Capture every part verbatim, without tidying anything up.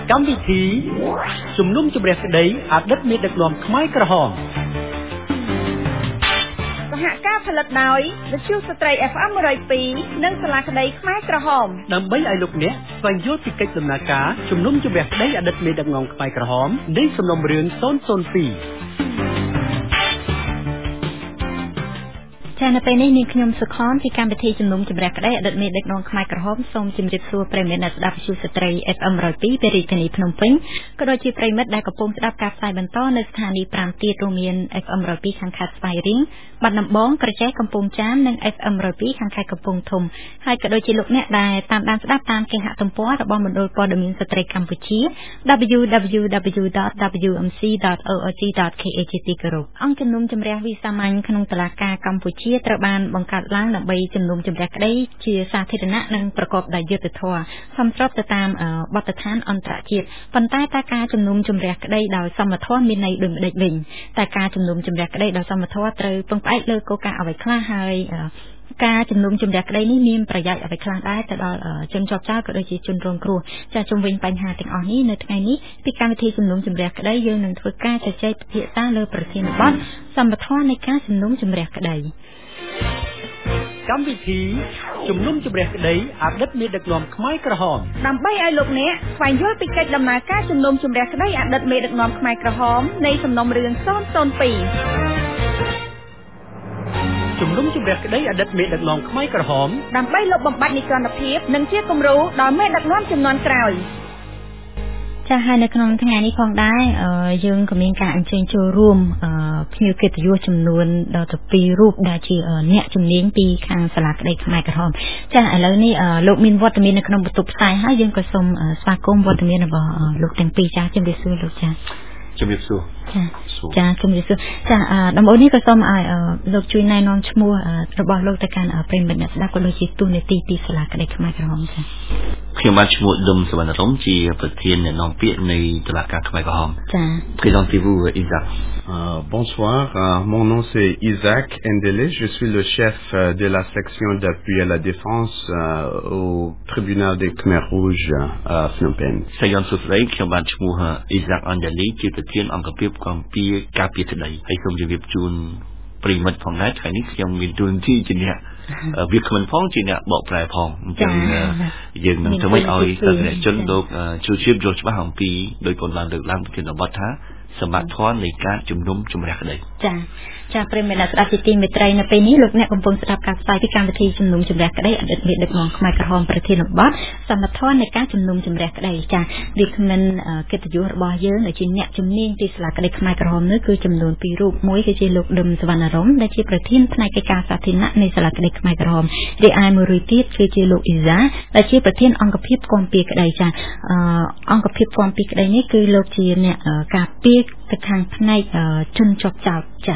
កម្មវិធីជំនុំជម្រះក្តីអតីតមេដឹកនាំខ្មែរក្រហមសហការផលិតដោយវិទ្យុស្ត្រី เอฟ เอ็ม one oh twoនិងសាលាក្តីខ្មែរក្រហមដើម្បីឲ្យលោកអ្នកស្វែងយល់ពីកិច្ចដំណើរការជំនុំជម្រះក្តីអតីតមេដឹកនាំខ្មែរក្រហមនៃសំណុំរឿងศูนย์ศูนย์two ចានៅពេលនេះនាងខ្ញុំសុខនពីកម្មវិធីជំនុំជម្រះក្តីអតីតមេដឹកនាំខ្មែរក្រហមសូមជម្រាបសួរប្រិយមិត្តអ្នកស្ដាប់វិទ្យុស្ត្រី เอฟ เอ็ม one oh two ពីរាជធានីភ្នំពេញក៏ដូចជាប្រិយមិត្តដែលកំពុងស្ដាប់ការផ្សាយបន្តនៅស្ថានីយ៍fiveទៀតរួមមាន เอฟ เอ็ม one oh two ខាងខេត្តស្វាយរៀងបាត់ដំបងក្រចេះកំពង់ចាមនិង เอฟ เอ็ม one oh two ខាងខេត្តកំពង់ធំហើយក៏ដូចជាលោកអ្នកដែលតាមដានស្ដាប់តាមគេហទំព័ររបស់មណ្ឌលព័ត៌មានស្ត្រីកម្ពុជា double-u double-u double-u dot w m c dot org dot k h ជាទីគោរពអង្គជំនុំជម្រះវិសាមញ្ញក្នុងតុលាការកម្ពុជាត្រូវបានបង្កើតឡើងដើម្បីជំនុំជម្រះក្តីជាសាធារណៈនិងប្រកបដោយយុត្តិធម៌សមស្របទៅតាមបទដ្ឋានអន្តរជាតិប៉ុន្តែតែការជំនុំជម្រះក្តីដោយសមធម៌មានន័យដូចម្តេចវិញតែការជំនុំជម្រះក្តីដោយសមធម៌ត្រូវពឹងផ្អែកលើគោលការណ៍អ្វីខ្លះហើយការជំនុំជម្រះក្តីនេះមានប្រយោជន៍អ្វីខ្លះដែរទៅដល់ជនជាប់ចោទក៏ដូចជាជនរងគ្រោះចាជុំវិញបញ្ហាទាំងអស់នេះនៅថ្ងៃនេះពីកម្មវិធីជំនុំជម្រះក្តីយើងនឹងធ្វើការជជែកពិភាក្សាលើប្រធានបទសមធម៌នៃការជំនុំជម្រះក្តីកម្មវិធីជំនុំជម្រះក្តីអតីតមេដឹកនាំខ្មែរក្រហមដើម្បីឲ្យលោកអ្នកស្វែងយល់ពីកិច្ចដំណើរការជំនុំជម្រះក្តីអតីតមេដឹកនាំខ្មែរក្រហមនៃសំណុំរឿងศูนย์ศูนย์two ជំនុំជម្រះក្តីអតីតមេដឹកនាំខ្មែរក្រហមដើម្បីលុបបំបាត់និច្ចនភាពនិងជាគំរូដល់មេដឹកនាំជំនាន់ក្រោយចាហើយនៅក្នុងថ្ងៃនេះផងដែរយើងក៏មានការអញ្ជើញចូលរួមភ្ញៀវកិត្តិយសចំនួនដល់ទៅtwoរូបដែលជាអ្នកជំនាញពីខាងសាលាក្តីខ្មែរក្រហមចាឥឡូវនេះលោកមានវត្តមាននៅក្នុងបន្ទប់ផ្សាយហើយយើងក៏សូមស្វាគមន៍វត្តមានរបស់លោកទាំងពីរចាជំរាបសួរលោកចាជំរាបសួរចាចាជំរាបសួរចាដំបូងនេះក៏សូមឲ្យលោកជួយណែនាំឈ្មោះរបស់លោកទៅកាន់ប្រិយមិត្តអ្នកស្ដាប់ក៏ដូចជាទូនាទីពីសាលាក្តីខ្មែរក្រហมចាខ្ញុំបានឈ្មោះឌុំសវណ្ណរមជាប្រធានអ្នកនាំពាក្យនៃតុលាការខ្មែរក្រហមចា Présentez-vous Isaac. Euh, bonsoir, euh, mon nom c'est Isaac Ndele, je suis le chef euh, de la section d'appui à la défense euh, au tribunal des Khmer Rouges à Phnom Penh. សាយ័ន្តសុស្ដីខ្ញុំបានឈ្មោះ Isaac Ndele ជាប្រធានអង្គភាពកម្ពុជាការពារក្តីហើយសូមជម្រាបជូនប្រិយមិត្តផងដែរថ្ងៃនេះខ្ញុំមានទូនទីជាអ្នកវាគ្មិនផងជាអ្នកបកប្រែផងអញ្ចឹងយើងនឹងធ្វើឲ្យសាធារណជនលោកជួយជៀបយល់ច្បាស់អំពីដោយពលបានលើកឡើងប្រធានបទថាសមត្ថភាពនៃការជំនុំជម្រះក្តីចាចាប្រិយមិត្តអ្នកស្ដាប់ជាទីមេត្រីនៅពេលនេះលោកអ្នកកំពុងស្ដាប់ការផ្សាយពីកម្មវិធីជំនុំជម្រះក្តីអតីតមេដឹកនាំខ្មែរក្រហមប្រធានបទសមត្ថភាពនៃការជំនុំជម្រះក្តីចាវាគ្មិនកិត្តិយសរបស់យើងដែលជាអ្នកជំនាញពីសាលាក្តីខ្មែរក្រហមនោះគឺចំនួនtwoរូបមួយគឺជាលោកឌឹមសវណ្ណរមដែលជាប្រធានផ្នែកកិច្ចការសាធារណៈនៃសាលាក្តីខ្មែរក្រហមរីឯមួយរូបទៀតគឺជាលោកអ៊ីសាដែលជាប្រធានអង្គភាពគាំពារក្តីចាអង្គភាពគាំពារក្តីនេះគឺលោកជាអ្នកការពារទៅខាងផ្នែកជនជាប់ចោទចា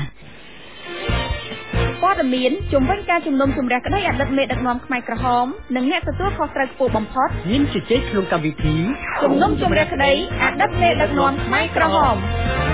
ព័ត៌មានជំវិញការជំនុំជម្រះក្តីអតីតមេដឹកនាំខ្មែរក្រហមនិងអ្នកទទួលខុសត្រូវខ្ពស់បំផុតមានជជែកក្នុងកម្មវិធីជំនុំជម្រះក្តីអតីតមេដឹកនាំខ្មែរក្រហម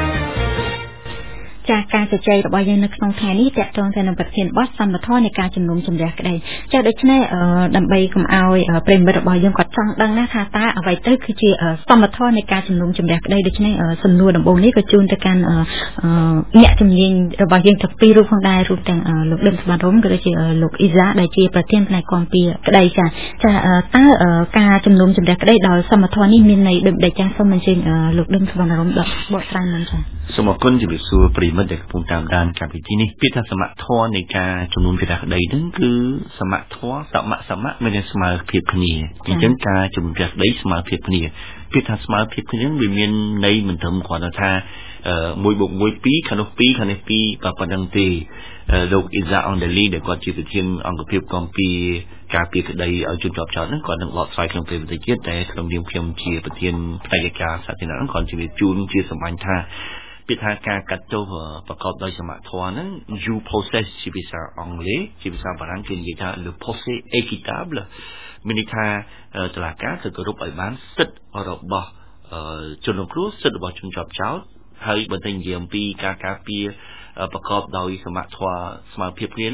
ចាការជជែករបស់យើងនៅក្នុងថ្ងៃនេះតកតងទៅនឹងប្រធានបទសមត្ថភាពនៃការជំនុំជម្រះក្តីចាដូច្នេះដើម្បីកុំឲ្យប្រិយមិត្តរបស់យើងគាត់ចង់ដឹងណាថាតើអ្វីទៅគឺជាសមត្ថភាពនៃការជំនុំជម្រះក្តីដូច្នេះសំណួរដំបូងនេះក៏ជូនទៅកាន់អ្នកជំនាញរបស់យើងទាំងពីររូបផងដែររូបទាំងលោកឌឹមសវណ្ណរមក៏ដូចជាលោកអ៊ីសាដែលជាប្រធានផ្នែកគាំពារក្តីចាចាតើការជំនុំជម្រះក្តីដោយសមត្ថភាពនេះមានន័យដូចម្តេចចាសូមអញ្ជើញលោកឌឹមសវណ្ណរមបកស្រាយមុនចាសូមអរគុណជំរាបសួរប្រិយមិត្តដែលកំពុងតាមដានកម្មវិធីនេះពាក្យថាសមត្ថភាពនៃការជំនុំជម្រះក្តីហ្នឹងគឺសមត្ថភាពសមសមមានស្មើភាពគ្នាអញ្ចឹងការជំនុំជម្រះក្តីស្មើភាពគ្នាពាក្យថាស្មើភាពគ្នាវាមានន័យមិនត្រឹមគ្រាន់តែថាone + one twoខាងនោះtwoខាងនេះtwoបើប៉ុណ្្នឹងទេលោកអ៊ីសាអនដេលីដែលគាត់ជាប្រធានអង្គភាពគាំពារការពារក្តីឲ្យជនជាប់ចោទហ្នឹងគាត់នឹងបកស្រាយក្នុងពេលវិទ្យាតែក្នុងនាមខ្ញុំជាប្រធានផ្នែកការសាធារណៈហ្នឹងគាត់ជម្រាបជូនជាសម្បញ្ញថាពីថាការកាត់ទោសប្រកបដោយសមត្ថភាពហ្នឹង due process ជាភាសាអង់គ្លេសជាភាសាបារាំងគេនិយាយថា le procès équitable មានន័យថាតុលាការត្រូវគោរពឲ្យបានសិទ្ធិរបស់ជនរងគ្រោះសិទ្ធិរបស់ជនជាប់ចោទហើយបើតែនិយាយអំពីការការពារប្រកបដោយសមត្ថភាពស្មើភាពគ្នាហ្នឹង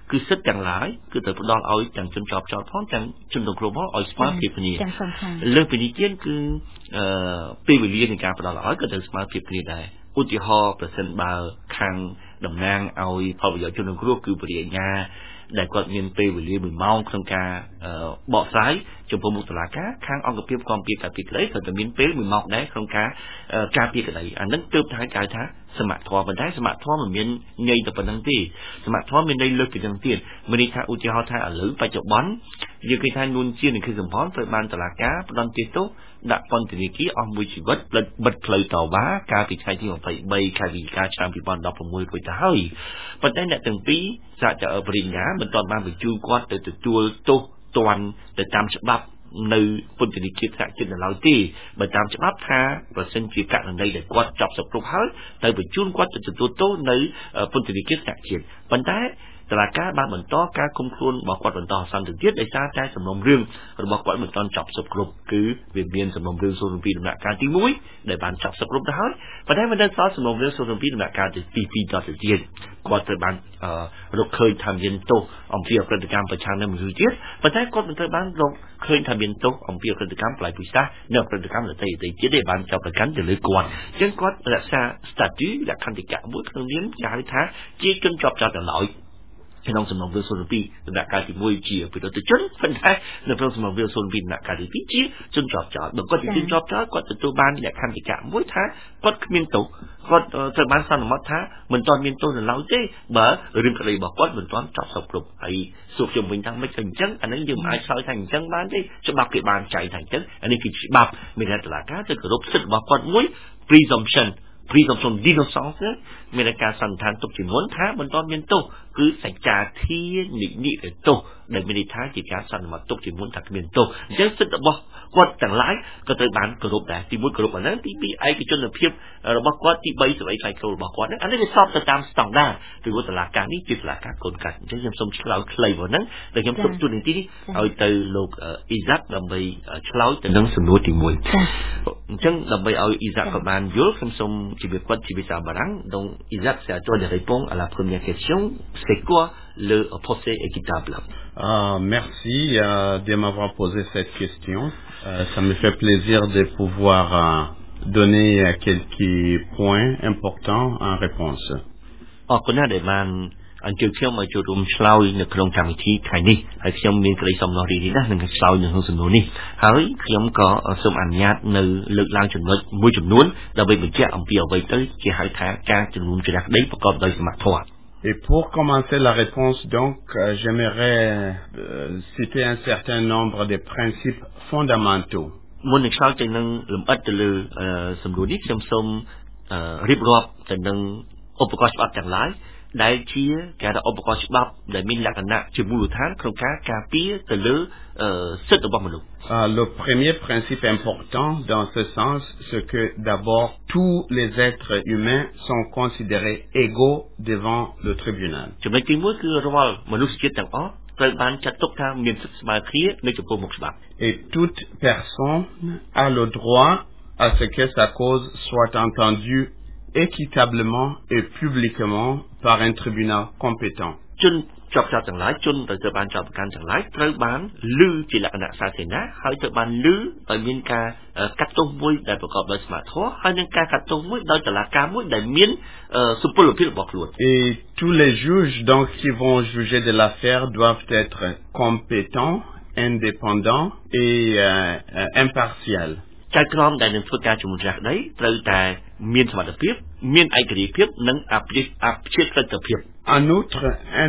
គឺសិទ្ធទាំងឡាយគឺត្រូវផ្ដល់ឲ្យទាំងជនជាប់ចោតផងទាំងជនរងគ្រោះផងឲ្យស្មើភាពគ្នាលើពីនេះទៀតគឺអឺពេលវេលានៃការផ្ដល់ឲ្យក៏ត្រូវស្មើភាពគ្នាដែរឧទាហរណ៍ប្រសិនបើខាងតំណាងឲ្យផលប្រយោជន៍ជនរងគ្រោះគឺបរិញ្ញាដែលគាត់មានពេលវេលាមួយម៉ោងក្នុងការបកស្រាយចំពោះមុខតុលាការខាងអង្គភាពគាំពារការពីក្តីក៏តែមានពេលមួយម៉ោងដែរក្នុងការការពីក្តីអានឹងទើបថាគេថាសមត្ថធម៌ប៉ុន្តែសមត្ថធម៌មិនមានញ័យតែប៉ុណ្្នឹងទេសមត្ថធម៌មានន័យលើសពីនឹងទៀតមានន័យថាឧទាហរណ៍ថាឥឡូវបច្ចុប្បន្នយើងគេថានួនជានិងគឺសម្ផនត្រូវបានតុលាការផ្ដន្ទាទោសដាក់ពន្ធនាគារអស់មួយជីវិតបិទផ្លូវតវ៉ាកាលពីថ្ងៃទីยี่สิบสามខែវិច្ឆិកាឆ្នាំยี่สิบสิบหกរួចទៅហើយប៉ុន្តែអ្នកទាំងពីរសហជីពបរិញ្ញាមិនទាន់បានបញ្ជូនគាត់ទៅទទួលទោសទាន់ទៅតាមច្បាប់នៅពន្ធនាគារថ្នាក់ជាតិនៅឡើយទេបើតាមច្បាប់ថាប្រសិនជាករណីដែលគាត់ចាប់សពគ្រប់ហើយទៅបញ្ជូនគាត់ទៅទទួលទោសនៅពន្ធនាគារថ្នាក់ជាតិប៉ុន្តែតុលាការបានបន្តការគុំខ្លួនរបស់គាត់បន្តសន្តិទៀតដោយសារតែសំណុំរឿងរបស់គាត់មិនទាន់ចប់សពគ្រប់គឺវាមានសំណុំរឿងសូនពីដំណាក់កាលទីមួយដែលបានចប់សពគ្រប់ទៅហើយប៉ុន្តែមិនដឹងសល់សំណុំរឿងសូនពីដំណាក់កាលទីពីរតទៅទៀតគាត់ត្រូវបានរកឃើញថាមានទោសអំពីអក្រិតកម្មប្រឆាំងនឹងមនុស្សជាតិប៉ុន្តែគាត់មិនត្រូវបានរកឃើញថាមានទោសអំពីអក្រិតកម្មផ្លៃពិសានិងអក្រិតកម្មដទៃៗទៀតទេបានចាប់ប្រកាន់ទៅលើគាត់អញ្ចឹងគាត់រក្សា statute លក្ខន្តិកៈមួយក្នុងនាមគេហៅថាជាជនជាប់ចោទដល់ឡើយក្នុងសំណុំរឿងសូនពីដំណាក់កាលទីមួយជាពិរុទ្ធជនប៉ុន្តែនៅក្នុងសំណុំរឿងសូនពីដំណាក់កាលទីពីរជាជនជាប់ចោទបើគាត់ជាជនជាប់ចោទគាត់ទទួលបានលក្ខន្តិកៈមួយថាគាត់គ្មានទោសគាត់ត្រូវបានសន្មតថាមិនទាន់មានទោសនៅឡើយទេបើរឿងក្តីរបស់គាត់មិនទាន់ចប់សពគ្រប់ហើយសួរខ្ញុំវិញថាមិនអញ្ចឹងអានេះយើងមិនអាចឆ្លើយថាអញ្ចឹងបានទេច្បាប់គេបានចែងថាអញ្ចឹងអានេះគឺច្បាប់មានតុលាការទៅគោរពសិទ្ធិរបស់គាត់មួយ presumption presumption d'innocence មានការសន្និដ្ឋានទុកជាមុនថាមិនទាន់មានទោសគឺសច្ចាធានិនិរទោសដែលមានន័យថាជាការសន្មតទុកជាមុនថាគ្មានទោសអញ្ចឹងសិទ្ធិរបស់គាត់ទាំងឡាយក៏ត្រូវបានគោរពដែរទីមួយគោរពអាហ្នឹងទីពីរឯកជនភាពរបស់គាត់ទីបីសេចក្តីថ្លៃថ្នូររបស់គាត់ហ្នឹងអានេះវាស្របទៅតាមស្តង់ដារពីតុលាការនេះជាតុលាការកូនកាត់អញ្ចឹងខ្ញុំសូមឆ្លើយខ្លីមកហ្នឹងដែលខ្ញុំទុកទូនីតិនេះឲ្យទៅលោកអ៊ីសាក់ដើម្បីឆ្លើយទៅនឹងសំណួរទីមួយអញ្ចឹងដើម្បីឲ្យអ៊ីសាក់ក៏បានយល់ខ្ញុំសូមជម្រាបគាត់ជាភាសាបារាំង donc Isaac c'est à toi de répondre à la première question c'est quoi le procès équitable euh, merci euh, de m'avoir posé cette question euh, ça me fait plaisir de pouvoir euh, donner quelques points importants en réponse អរគុណណាស់ដែលបានអញ្ជើញខ្ញុំមកចូលរួមឆ្លើយនៅក្នុងកម្មវិធីថ្ងៃនេះហើយខ្ញុំមានក្តីសំណររីករាយណាស់នឹងឆ្លើយនៅក្នុងសំណួរនេះហើយខ្ញុំក៏សូមអនុញ្ញាតនៅលើកឡើងចំណុចមួយចំនួនដើម្បីបញ្ជាក់អំពីអ្វីទៅជាហៅថាការជំនុំជម្រះក្តីប្រកបដោយសមត្ថភាព Et pour commencer la réponse, donc, euh, j'aimerais euh, citer un certain nombre de principes fondamentaux. មុននឹងឆ្លើយទៅនឹងលម្អិតទៅលើសំណួរនេះខ្ញុំសូមរៀបរាប់ទៅនឹងឧបករណ៍ច្បាប់ទាំងឡាយដែលជាការឧបករណ៍ច្បាប់ដែលមានលក្ខណៈជាមូលដ្ឋានក្នុងការការពារទៅលើសិទ្ធិរបស់មនុស្ស Le premier principe important dans ce sens, c'est que d'abord tous les êtres humains sont considérés égaux devant le tribunal. ចំណុចទីមួយគឺរាល់មនុស្សជាតិទាំងអស់ត្រូវបានចាត់ទុកថាមានសិទ្ធិស្មើគ្នានៅចំពោះមុខច្បាប់ Et toute personne a le droit à ce que sa cause soit entendue équitablement et publiquement par un tribunal compétent. ជនជាប់ចោទទាំងឡាយជនដែលត្រូវបានចោទប្រកាន់ទាំងឡាយត្រូវបានឮជាលក្ខណៈសាធារណៈហើយត្រូវបានឮដោយមានការកាត់ទោសមួយដែលប្រកបដោយសមត្ថភាពហើយនឹងការកាត់ទោសមួយដោយតុលាការមួយដែលមានសុពលភាពរបស់ខ្លួន Et tous les juges donc qui vont juger de l'affaire doivent être compétents, indépendants et euh, impartials. ចៅក្រមដែលនឹងធ្វើការជំនុំជម្រះក្តីត្រូវតែមានសមត្ថភាពមានឯករាជ្យភាពនិងអភិអភិក្រិតភាព En outre, un,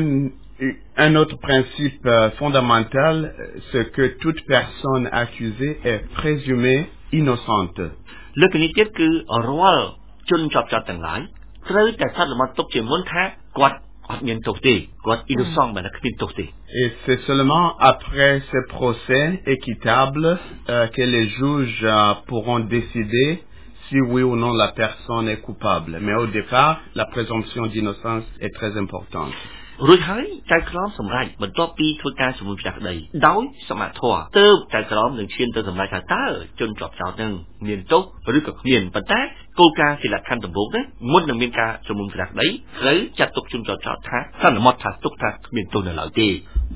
un autre principe euh, fondamental, c'est que toute personne accusée est présumée innocente. លើកនេះទៀតគឺរាល់ជនជាប់ចោទទាំងឡាយត្រូវតែសន្មតទុកជាមុនថាគាត់អត់មានទោសទេគាត់ innocent មិនគ្មានទោសទេ Et c'est seulement après ce procès équitable euh, que les juges euh, pourront décider si oui ou non la personne est coupable. Mais au départ, la présomption d'innocence est très importante. រួចហើយចៅក្រមសម្រេចបន្ទាប់ពីធ្វើការជំនុំជម្រះក្តីដោយសមត្ថធម៌ទើបចៅក្រមនឹងឈានទៅសម្រេចថាតើជនជាប់ចោទនឹងមានទោសឬក៏គ្មានប៉ុន្តែគោលការណ៍ជាលក្ខខណ្ឌដំបូងនេះមុននឹងមានការជំនុំជម្រះក្តីត្រូវចាត់ទុកជនជាប់ចោទថាសន្មតថាទុកថាគ្មានទោសនៅឡើយទេ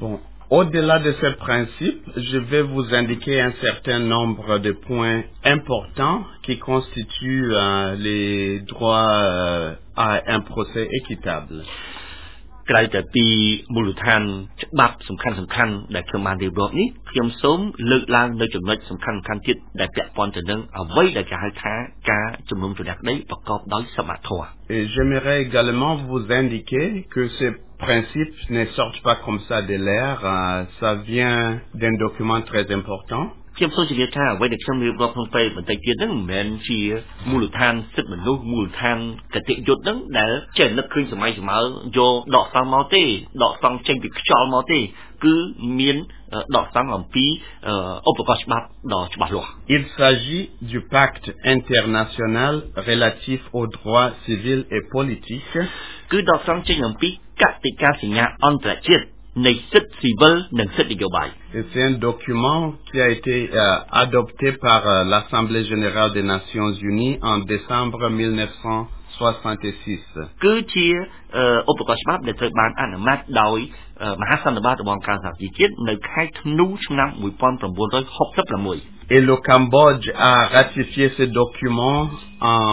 Au-delà de ce principe, je vais vous indiquer un certain nombre de points importants qui constituent euh, les droits euh, à un procès équitable. ក្រៅតែពីមូលដ្ឋានច្បាប់សំខាន់សំខាន់ដែលខ្ញុំបានរៀបរាប់នេះខ្ញុំសូមលើកឡើងនៅចំណុចសំខាន់សំខាន់ទៀតដែលពាក់ព័ន្ធទៅនឹងអ្វីដែលគេហៅថាការជំនុំជម្រះក្តីប្រកបដោយសមត្ថធម៌ Et j'aimerais également vous indiquer que ces principes ne sortent pas comme ça de l'air, euh, ça vient d'un document très important. ខ្ញុំសូមជម្រាបថាអ្វីដែលខ្ញុំរៀបរាប់ក្នុងពេលបន្តិចទៀតហ្នឹងមិនមែនជាមូលដ្ឋានសិទ្ធិមនុស្សមូលដ្ឋានគតិយុត្តហ្នឹងដែលចេះនឹកឃើញសម័យសម័យយកដកសង្កមកទេដកសង្កចេញពីខ្យល់មកទេគឺមានដកសង្កអំពីឧបករណ៍ច្បាប់ដ៏ច្បាស់លាស់ Il s'agit du pacte international relatif aux droits civils et politiques គឺដកសង្កចេញអំពីកតិកាសញ្ញាអន្តរជាតិនៃសិទ្ធិស៊ីវិលនិងសិទ្ធិនយោបាយ C'est un document qui a été euh, adopté par euh, l'Assemblée générale des Nations Unies en décembre mille neuf cent soixante-six. គឺជាឧបករណ៍ច្បាប់ដែលត្រូវបានអនុម័តដោយមហាសន្និបាតរបស់អង្គការសហជីវជាតិនៅខែធ្នូឆ្នាំnineteen sixty-six. Et le Cambodge a ratifié ce document en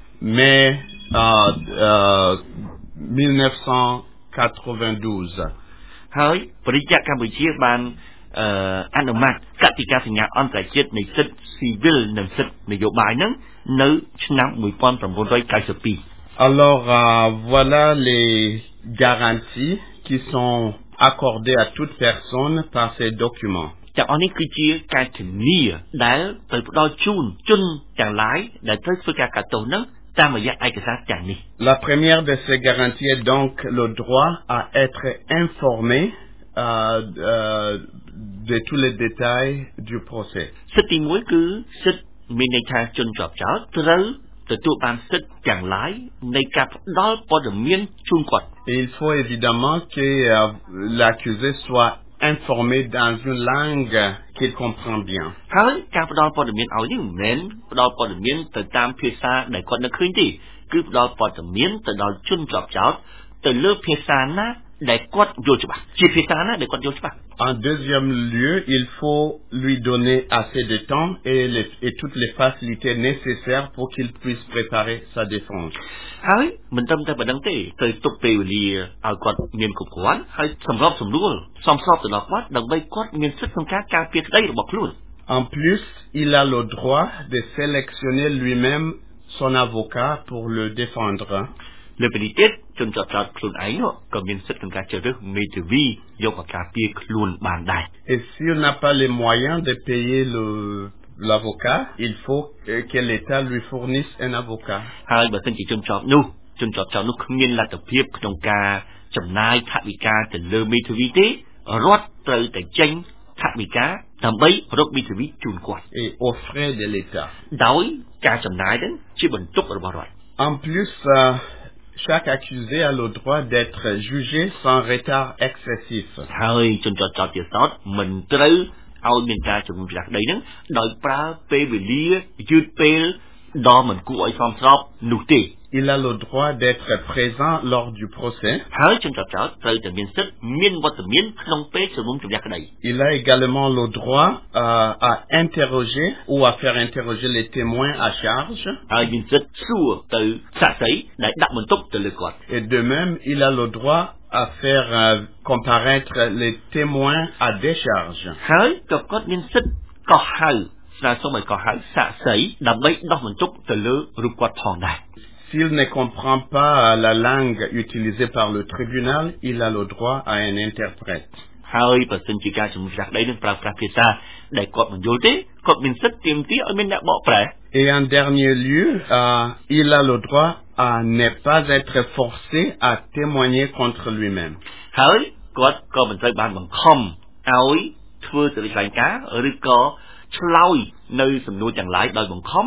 mai euh, euh, mille neuf cent quatre-vingt-douze. ហើយប្រជាកម្ពុជាបានអនុម័តកតិកាសញ្ញាអន្តរជាតិនៃសិទ្ធិស៊ីវិលនិងសិទ្ធិនយោបាយហ្នឹងនៅឆ្នាំnineteen ninety-two. Alors euh, voilà les garanties qui sont accordées à toute personne par ces documents. ទាំងអស់នេះគឺជាការធានាដែលត្រូវផ្ដល់ជូនជនទាំងឡាយដែលត្រូវធ្វើការកាត់ទោសហ្នឹងតាមរយៈឯកសារទាំងនេះ La première de ces garanties est donc le droit à être informé euh, euh, de tous les détails du procès. សិទ្ធិទីមួយគឺសិទ្ធិមានន័យថាជនជាប់ចោទត្រូវទទួលបានសិទ្ធិទាំងឡាយនៃការផ្ដល់ព័ត៌មានជូនគាត់ Et il faut évidemment que euh, l'accusé soit informé dans une langue qu'il comprend bien. ហើយការផ្ដល់ព័ត៌មានឲ្យនេះមិនមែនផ្ដល់ព័ត៌មានទៅតាមភាសាដែលគាត់នឹកឃើញទេគឺផ្ដល់ព័ត៌មានទៅដល់ជនជាប់ចោទទៅលើភាសាណាដែលគាត់យល់ច្បាស់ជាភាសាណាដែលគាត់យល់ច្បាស់ En deuxième lieu, il faut lui donner assez de temps et, les, et toutes les facilités nécessaires pour qu'il puisse préparer sa défense. ហើយមិនត្រឹមតែប៉ុណ្្នឹងទេត្រូវទុកពេលវេលាឲ្យគាត់មានគ្រប់គ្រាន់ហើយសម្របសម្រួលសមស្របទៅដល់គាត់ដើម្បីគាត់មានសិទ្ធិក្នុងការការពារក្តីរបស់ខ្លួន En plus, il a le droit de sélectionner lui-même son avocat pour le défendre. លើពីនេះទៀតជនជាប់ចោទខ្លួនឯងនោះក៏មានសិទ្ធិក្នុងការជ្រើសរើសមេធាវីយកមកការពារខ្លួនបានដែរ Et s'il n'a pas les moyens de payer le l'avocat, il faut que l'État lui fournisse un avocat. ហើយបើសិនជាជនជាប់នោះជនជាប់ចោទនោះគ្មានលទ្ធភាពក្នុងការចំណាយថវិកាទៅលើមេធាវីទេរដ្ឋត្រូវតែចេញថវិកាដើម្បីរកមេធាវីជូនគាត់ Et aux frais de l'État. ដោយការចំណាយហ្នឹងជាបន្ទុករបស់រដ្ឋ En plus, euh, chaque accusé a le droit d'être jugé sans retard excessif. ហើយជនជាប់ចោទជាសោតមិនត្រូវឲ្យមានការជំនុំជម្រះក្តីហ្នឹងដោយប្រើពេលវេលាយឺតពេលដ៏មិនគួរឲ្យសមស្របនោះទេ Il a le droit d'être présent lors du procès. ហើយជនជាប់ចោទត្រូវតែមានសិទ្ធិមានវត្តមានក្នុងពេលជំនុំជម្រះក្តី Il a également le droit euh, à interroger ou à faire interroger les témoins à charge. ហើយមានសិទ្ធិសួរទៅសាក្សីដែលដាក់បន្ទុកទៅលើគាត់ Et de même, il a le droit à faire euh, comparaître les témoins à décharge. ហើយក៏គាត់មានសិទ្ធិកោះហៅស្នើសុំឲ្យកោះហៅសាក្សីដើម្បីដោះបន្ទុកទៅលើរូបគាត់ផងដែរ S'il ne comprend pas la langue utilisée par le tribunal, il a le droit à un interprète. ហើយបើសិនជាការជំនុំជម្រះក្តីនឹងប្រើប្រាស់ភាសាដែលគាត់មិនយល់ទេគាត់មានសិទ្ធិទាមទារឲ្យមានអ្នកបកប្រែ Et en dernier lieu, euh, il a le droit à ne pas être forcé à témoigner contre lui-même. ហើយគាត់ក៏មិនត្រូវបានបង្ខំឲ្យធ្វើសេចក្តីថ្លែងការណ៍ឬក៏ឆ្លើយនៅសំណួរទាំងឡាយដោយបង្ខំ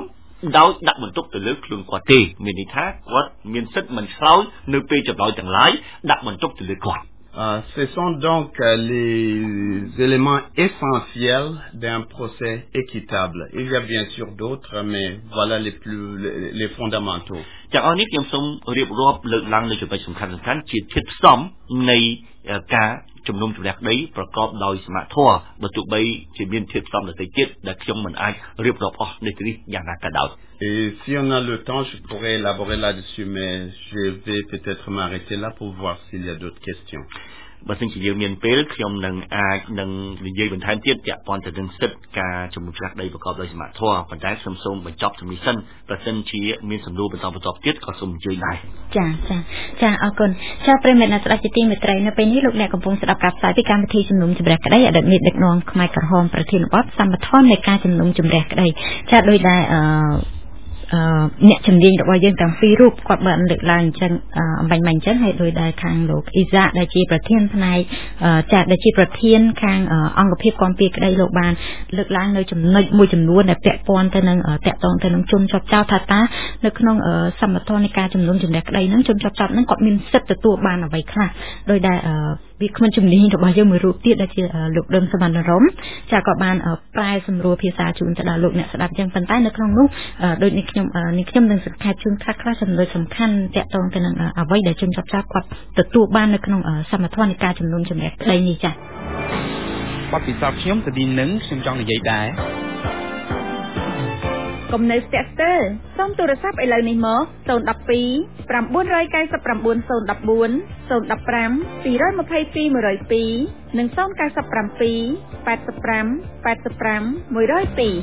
ដោយដាក់បន្ទុកទៅលើខ្លួនគាត់ទេមានន័យថាគាត់មានសិទ្ធិមិនឆ្លើយនៅពេលចម្លើយទាំងឡាយដាក់បន្ទុកទៅលើគាត់ Euh, ce sont donc euh, les éléments essentiels d'un procès équitable. Il y a bien sûr d'autres, mais voilà les plus les, les fondamentaux. ចាអរនេះខ្ញុំសូមរៀបរាប់លើកឡើងនៅចំណុចសំខាន់ៗជាធាតុផ្សំនៃការជំនុំជម្រះក្តីប្រកបដោយសមធម៌បើទោះបីជាមានធាតុផ្សំដទៃទៀតដែលខ្ញុំមិនអាចរៀបរាប់អស់នេះនេះយ៉ាងណាក៏ដោយ Et si on a le temps, je pourrais élaborer là-dessus, mais je vais peut-être m'arrêter là pour voir s'il y a d'autres questions. បើសិនជាយើងមានពេលខ្ញុំនឹងអាចនឹងនិយាយបន្ថែមទៀតពាក់ព័ន្ធទៅនឹងសិទ្ធិការជំនុំជម្រះក្តីប្រកបដោយសមធម៌ប៉ុន្តែខ្ញុំសូមបញ្ចប់ជំនេះសិនបើសិនជាមានសំណួរបន្តបន្តទៀតក៏សូមអញ្ជើញដែរចាចាចាអរគុណចាប្រិយមិត្តអ្នកស្ដាប់ជាទីមេត្រីនៅពេលនេះលោកអ្នកកំពុងស្ដាប់ការផ្សាយពីកម្មវិធីជំនុំជម្រះក្តីអតីតមេដឹកនាំខ្មែរក្រហមប្រធានបទសមត្ថនៃការជំនុំជម្រះក្តីចាដោយដែលអឺអ្នកជំនាញរបស់យើងទាំងពីររូបគាត់បានលើកឡើងអញ្ចឹងអំបញ្ញមិញអញ្ចឹងហើយដោយដែលខាងលោកអ៊ីសាដែលជាប្រធានផ្នែកចាដែលជាប្រធានខាងអង្គភាពគាំពារក្តីលោកបានលើកឡើងនៅចំណុចមួយចំនួនដែលពាក់ព័ន្ធទៅនឹងតាក់ទងទៅនឹងជនជាប់ចោទថាតើនៅក្នុងសមត្ថនៃការជំនុំជម្រះក្តីហ្នឹងជនជាប់ចោទហ្នឹងគាត់មានសិទ្ធិទទួលបានអ្វីខ្លះដោយដែលវាគ្មិនជំនាញរបស់យើងមួយរូបទៀតដែលជាលោកដឹមសវណ្ណរមចាក៏បានប្រែសម្រួលភាសាជូនទៅដល់លោកអ្នកស្ដាប់អញ្ចឹងប៉ុន្តែនៅក្នុងនោះដូចនេះខ្ញុំនេះខ្ញុំនឹងសង្ខេបជូនខ្លះខ្លះចំណុចសំខាន់តាក់ទងទៅនឹងអ្វីដែលជនជាប់ចោទគាត់ទទួលបាននៅក្នុងសមត្ថនៃការជំនុំជម្រះក្តីនេះចា៎បទពិសោធន៍ខ្ញុំទៅទីនឹងខ្ញុំចង់និយាយដែរកុំនៅស្ទាក់ស្ទើរសូមទូរស័ព្ទឥឡូវនេះមកศูนย์ หนึ่ง สอง 9 9 9 0 1 4 ศูนย์ หนึ่ง ห้า สี่ สอง two 2 2 หนึ่ง ศูนย์ เก้า เจ็ด แปด ห้า แปด ห้า แปด ห้า หนึ่ง ศูนย์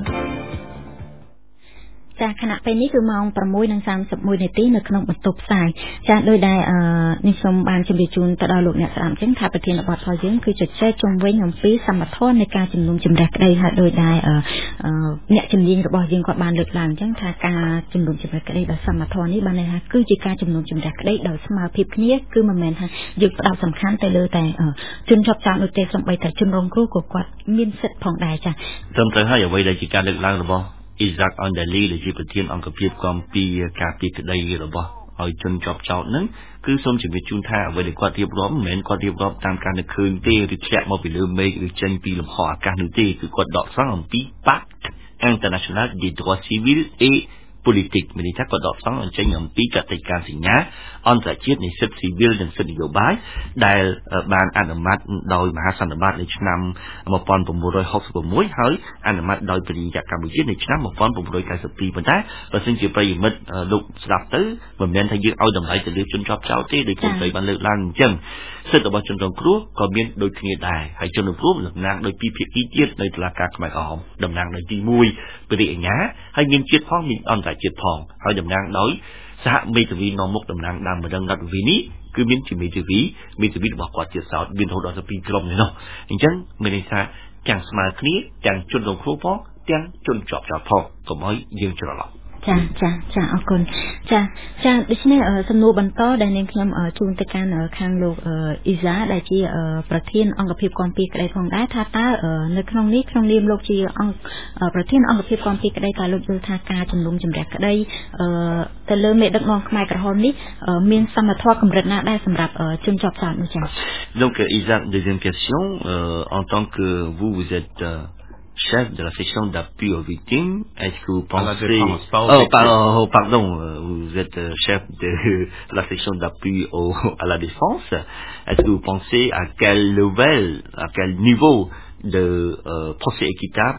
ចាខណៈពេលនេះគឺម៉ោង sáu និង 31 នាទីនៅក្នុងបន្ទប់ផ្សាយចាដោយដែលនេះសូមបានជម្រាបជូនទៅដល់លោកអ្នកស្ដាប់អញ្ចឹងថាប្រធានបទរបស់យើងគឺជជែកជុំវិញអំពីសមត្ថនៃការជំនុំជម្រះក្តីហើយដោយដែលអ្នកជំនាញរបស់យើងគាត់បានលើកឡើងអញ្ចឹងថាការជំនុំជម្រះក្តីដោយសមត្ថនេះបានន័យថាគឺជាការជំនុំជម្រះក្តីដោយស្មើភាពគ្នាគឺមិនមែនថាយើងផ្ដោតសំខាន់ទៅលើតែជនជាប់ចោទនោះទេសូម្បីតែជនរងគ្រោះក៏គាត់មានសិទ្ធិផងដែរចាត្រឹមត្រូវហើយអ្វីដែលជាការលើកឡើងរបស់Isaac Andali ដែលជាប្រធានអង្គភាពគាំពារការពារក្តីរបស់ឲ្យជនជាប់ចោទហ្នឹងគឺសូមជម្រាបជូនថាអ្វីដែលគាត់រៀបរាប់មិនមែនគាត់រៀបរាប់តាមការនឹកឃើញទេឬធ្លាក់មកពីលើមេឃឬចេញពីលំហអាកាសនោះទេគឺគាត់ដកស្រង់អំពី Pacte International des droits civils et politique មានន័យថាគាត់ដកស្រង់ចេញអំពីកតិកាសញ្ញាអន្តរជាតិនៃសិទ្ធិស៊ីវិលនិងសិទ្ធិនយោបាយដែលបានអនុម័តដោយមហាសន្និបាតនៅឆ្នាំmột nghìn chín trăm sáu mươi mốtហើយអនុម័តដោយព្រះរាជាកម្ពុជានៅឆ្នាំmột nghìn chín trăm chín mươi haiប៉ុន្តែបើសិនជាប្រិយមិត្តលោកស្ដាប់ទៅមិនមែនថាយើងឲ្យតម្លៃទៅលើជនជាប់ចោទទេដោយខ្ញុំស្រីបានលើកឡើងអញ្ចឹងសិទ្ធិរបស់ជនរងគ្រោះក៏មានដូចគ្នាដែរហើយជនរងគ្រោះតំណាងដោយពីភាគីទៀតនៅតុលាការខ្មែរក្រហមតំណាងដោយទីមួយព្រះរាជអាជ្ញាហើយមានជាតិផងមានអន្តរជាតិផងហើយតំណាងដោយសហមេធាវីនាំមុខតំណាងដើមម្ដងរដ្ឋវិនេះគឺមានជាមេធាវីមេធាវីរបស់គាត់ជាសោតមានរហូតដល់ទៅពីរក្រុមនេះនោះអញ្ចឹងមានន័យថាទាំងស្មើគ្នាទាំងជនរងគ្រោះផងទាំងជនជាប់ចោទផងកុំឲ្យយើងច្រឡំចាចាចាអរគុណចាចាដូច្នេះសំណួរបន្តដែលនាងខ្ញុំជូនទៅកាន់ខាងលោកអ៊ីសាដែលជាប្រធានអង្គភាពគាំពារក្តីផងដែរថាតើនៅក្នុងនេះក្នុងនាមលោកជាអង្គប្រធានអង្គភាពគាំពារក្តីតើលោកយល់ថាការជំនុំជម្រះក្តីទៅលើមេដឹកនាំខ្មែរក្រហមនេះមានសមត្ថភាពកម្រិតណាដែរសម្រាប់ជនជាប់ចោទនោះចា Donc Isaac, deuxième question euh, en tant que vous vous êtes euh, chef de la section d'appui aux victimes, est-ce que vous pensez... Défense, pas oh, pardon, oh, pardon, vous êtes chef de la section d'appui au, à la défense. Est-ce que vous pensez à quel level, à quel niveau de euh, procès équitable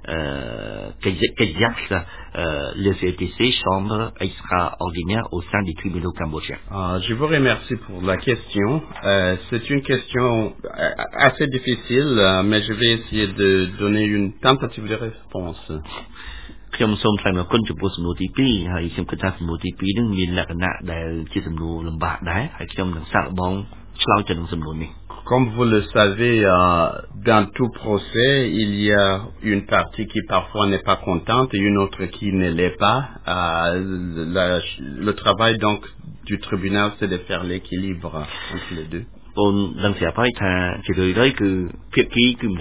euh, qu'exerce euh, le C E T C, chambre extraordinaire au sein des tribunaux cambodgiens? euh, Je vous remercie pour la question. Euh, c'est une question assez difficile, mais je vais essayer de donner une tentative de réponse. ខ្ញុំសូមថ្លែងអំណរគុណចំពោះសំណួរទីពីរហើយខ្ញុំគិតថាសំណួរទីពីរនឹងមានលក្ខណៈដែលជាសំណួរលំបាកដែរហើយខ្ញុំនឹងសាកល្បងឆ្លើយទៅនឹងសំណួរនេះ Comme vous le savez, euh, dans tout procès, il y a une partie qui parfois n'est pas contente et une autre qui ne l'est pas. Euh, la, le travail donc du tribunal, c'est de faire l'équilibre entre les deux. បងដឹងស្រាប់ហើយថាជារឿយៗគឺភាគីគឺមិនដែល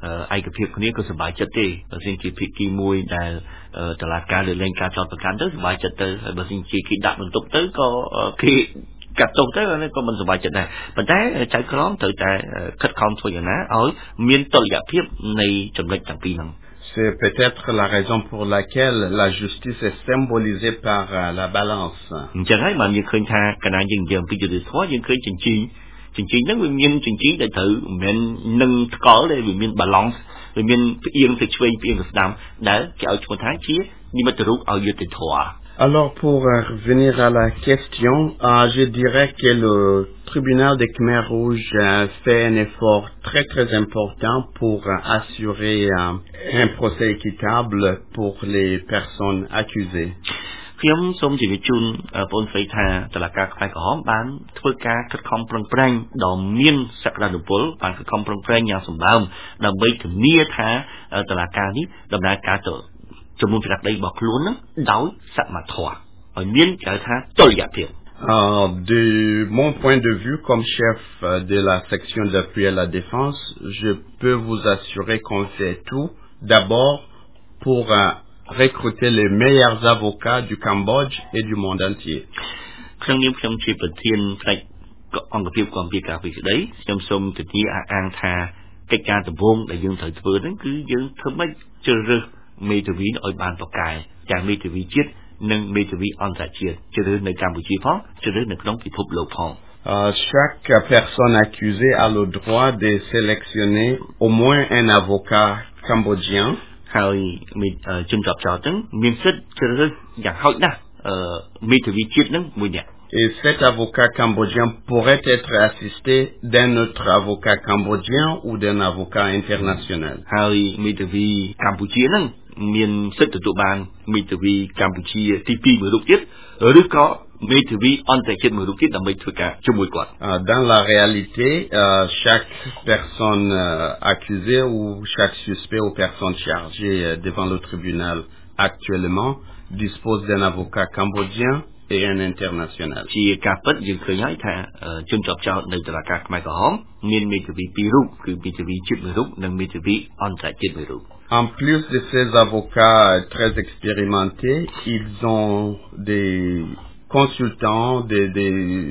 ឯកភាពគ្នាក៏សប្បាយចិត្តទេបើសិនជាភាគីមួយដែលតឡាការលើកលែងការចោទប្រកាន់ទៅសប្បាយចិត្តទៅហើយបើសិនជាគេដាក់បន្ទុកទៅក៏គេកាត់ទោសទៅក៏មិនសប្បាយចិត្តដែរប៉ុន្តែចៅក្រមត្រូវតែខិតខំធ្វើយ៉ាងណាឲ្យមានតុល្យភាពនៃចំណុចទាំងពីរហ្នឹង C'est peut-être la raison pour laquelle la justice est symbolisée par uh, la balance. អញ្ចឹងហើយបានយើងឃើញថាកាលណាយើងនិយាយអំពីយុត្តិធម៌យើងឃើញចិញ្ចីចិញ្ចីហ្នឹងវាមានចិញ្ចីដែលត្រូវមិនមែននឹងថ្កល់ទេវាមាន balance វាមានផ្អៀងទៅឆ្វេងផ្អៀងទៅស្ដាំដែលគេឲ្យឈ្មោះថាជានិមិត្តរូបឲ្យយុត្តិធម៌ Alors pour uh, revenir à la question, uh, je dirais que le tribunal des Khmer Rouges uh, fait un effort très très important pour uh, assurer uh, un procès équitable pour les personnes accusées. ខ្ញុំសូមជម្រាបជូនបងស្រីថាតុលាការខ្មែរក្រហមបានធ្វើការខិតខំប្រឹងប្រែងដ៏មានសក្តានុពលបានខិតខំប្រឹងប្រែងយ៉ាងសម្បើមដើម្បីធានាថាតុលាការនេះដំណើរការទៅជំនុំជម្រះដីរបស់ខ្លួននឹងដោយសមត្ថភាពឲ្យមានគេហៅថាតុល្យភាព Euh, de mon point de vue comme chef de la section d'appui à la défense, je peux vous assurer qu'on fait tout d'abord pour uh, recruter les meilleurs avocats du Cambodge et du monde entier. ខ្ញុំនាមខ្ញុំជាប្រធានផ្នែកអង្គភាពគាំពារការពារក្តីខ្ញុំសូមទទាអះអាងថាកិច្ចការដំបូងដែលយើងត្រូវធ្វើហ្នឹងគឺយើងធ្វើម៉េចជ្រើសរើសមេធាវីឲ្យបានប្រកែទាំងមេធាវីជាតិនិងមេធាវីអន្តរជាតិជ្រើសរើសនៅកម្ពុជាផងជ្រើសរើសនៅក្នុងពិភពលោកផង Uh, chaque personne accusée a le droit de sélectionner au moins un avocat cambodgien. ហើយជនជាប់ចោទហ្នឹងមានសិទ្ធិជ្រើសរើសយ៉ាងហោចណាស់មេធាវីជាតិហ្នឹងមួយនាក់ Et cet avocat cambodgien pourrait être assisté d'un autre avocat cambodgien ou d'un avocat international. ហើយមេធាវីកម្ពុជាហ្នឹងមានសិទ្ធិទទួលបានមេធាវីកម្ពុជាទីពីរមួយរូបទៀតឬក៏មេធាវីអន្តរជាតិមួយរូបទៀតដើម្បីធ្វើការជាមួយគាត់ Dans la réalité, euh, chaque personne euh, accusée ou chaque suspect ou personne chargée euh, devant le tribunal actuellement dispose d'un avocat cambodgien et un international. ជាការពិតយើងឃើញហើយថាជនជាប់ចោទនៅតុលាការខ្មែរក្រហមមានមេធាវីពីររូបគឺមេធាវីជាតិមួយរូបនិងមេធាវីអន្តរជាតិមួយរូប En plus de ces avocats très expérimentés, ils ont des consultants, des, des,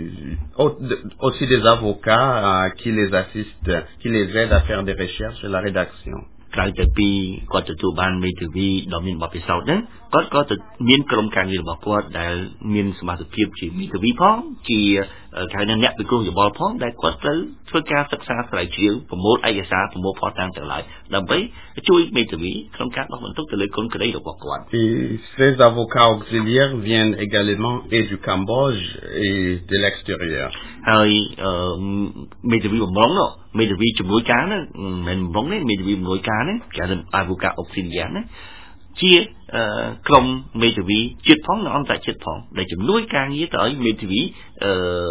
aussi des avocats euh, qui les assistent, qui les aident à faire des recherches et la rédaction. ក្រៅទៅពីគាត់ទទួលបានមេធាវីដ៏មានបទពិសោធន៍ហ្នឹងគាត់ក៏ទៅមានក្រុមការងាររបស់គាត់ដែលមានសមត្ថភាពជាមេធាវីផងជាគេហៅថាអ្នកពិគ្រោះយោបល់ផងដែលគាត់ត្រូវធ្វើការសិក្សាស្រាវជ្រាវប្រមូលឯកសារប្រមូលភស្តុតាងទាំងឡាយដើម្បីជួយមេធាវីក្នុងការដោះបន្ទុកទៅលើគុណក្តីរបស់គាត់ Et ces avocats auxiliaires viennent également et du Cambodge et de l'extérieur. ហើយមេធាវីបំរុងនោះមេធាវីជំនួយការហ្នឹងមិនបំរុងទេមេធាវីជំនួយការហ្នឹងគេហៅថា avocat auxiliaire ណាជាក្រុមមេធាវីជាតិផងនិងអន្តរជាតិផងដែលជំនួយការងារទៅឲ្យមេធាវីអឺ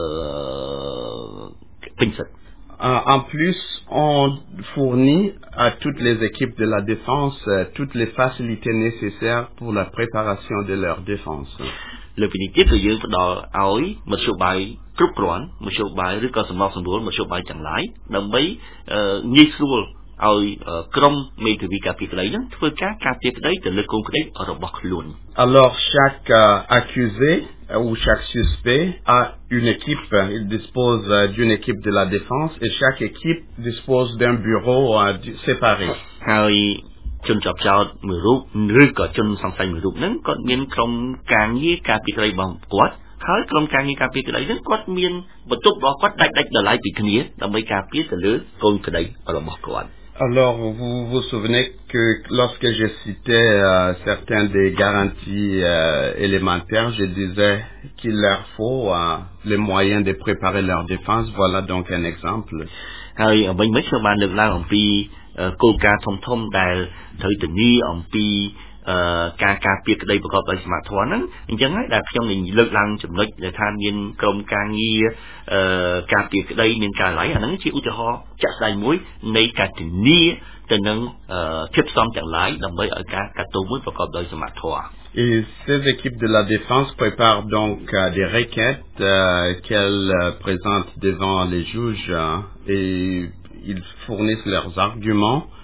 ពេញសិទ្ធិ En plus, on fournit à toutes les équipes de la défense toutes les facilités nécessaires pour la préparation de leur défense. លើពីនេះទៀតគឺយើងផ្ដល់ឲ្យមធ្យោបាយគ្រប់គ្រាន់មធ្យោបាយឬក៏សំណងសម្រួលមធ្យោបាយទាំងឡាយដើម្បីងាយស្រួលឲ្យក្រុមមេធាវីការពារក្តីហ្នឹងធ្វើការការពារក្តីទៅលើកូនក្តីរបស់ខ្លួន Alors chaque uh, accusé ou chaque suspect a une équipe, il dispose uh, d'une équipe de la défense et chaque équipe dispose d'un bureau uh, séparé. ហើយជនជាប់ចោទមួយរូបឬក៏ជនសង្ស័យមួយរូបហ្នឹងគាត់មានក្រុមការងារការពារក្តីរបស់គាត់ហើយក្រុមការងារការពារក្តីហ្នឹងគាត់មានបន្ទុករបស់គាត់ដាច់ដាច់ដライពីគ្នាដើម្បីការពារទៅលើកូនក្តីរបស់គាត់ Alors, vous vous souvenez que lorsque je citais euh, certaines des garanties euh, élémentaires, je disais qu'il leur faut euh, les moyens de préparer leur défense. Voilà donc un exemple. ហើយវិញមិនខ្ញុំបានលើកឡើងអំពីគោលការណ៍ធំធំដែលត្រូវធានាអំពីការការពារក្តីប្រកបដោយសមត្ថភាពហ្នឹងអញ្ចឹងហើយដែលខ្ញុំនឹងលើកឡើងចំណុចដែលថាមានក្រុមការងារការពារក្តីមានការឡាយអាហ្នឹងជាឧទាហរណ៍ចាក់ស្ដែងមួយនៃការធានាទៅនឹងភាពផ្សំទាំងឡាយដើម្បីឲ្យការកាត់ទោសមួយប្រកបដោយសមត្ថភាព Et ces équipes de la défense préparent donc euh, des requêtes euh, qu'elles euh, présentent devant les juges euh, et ils fournissent leurs arguments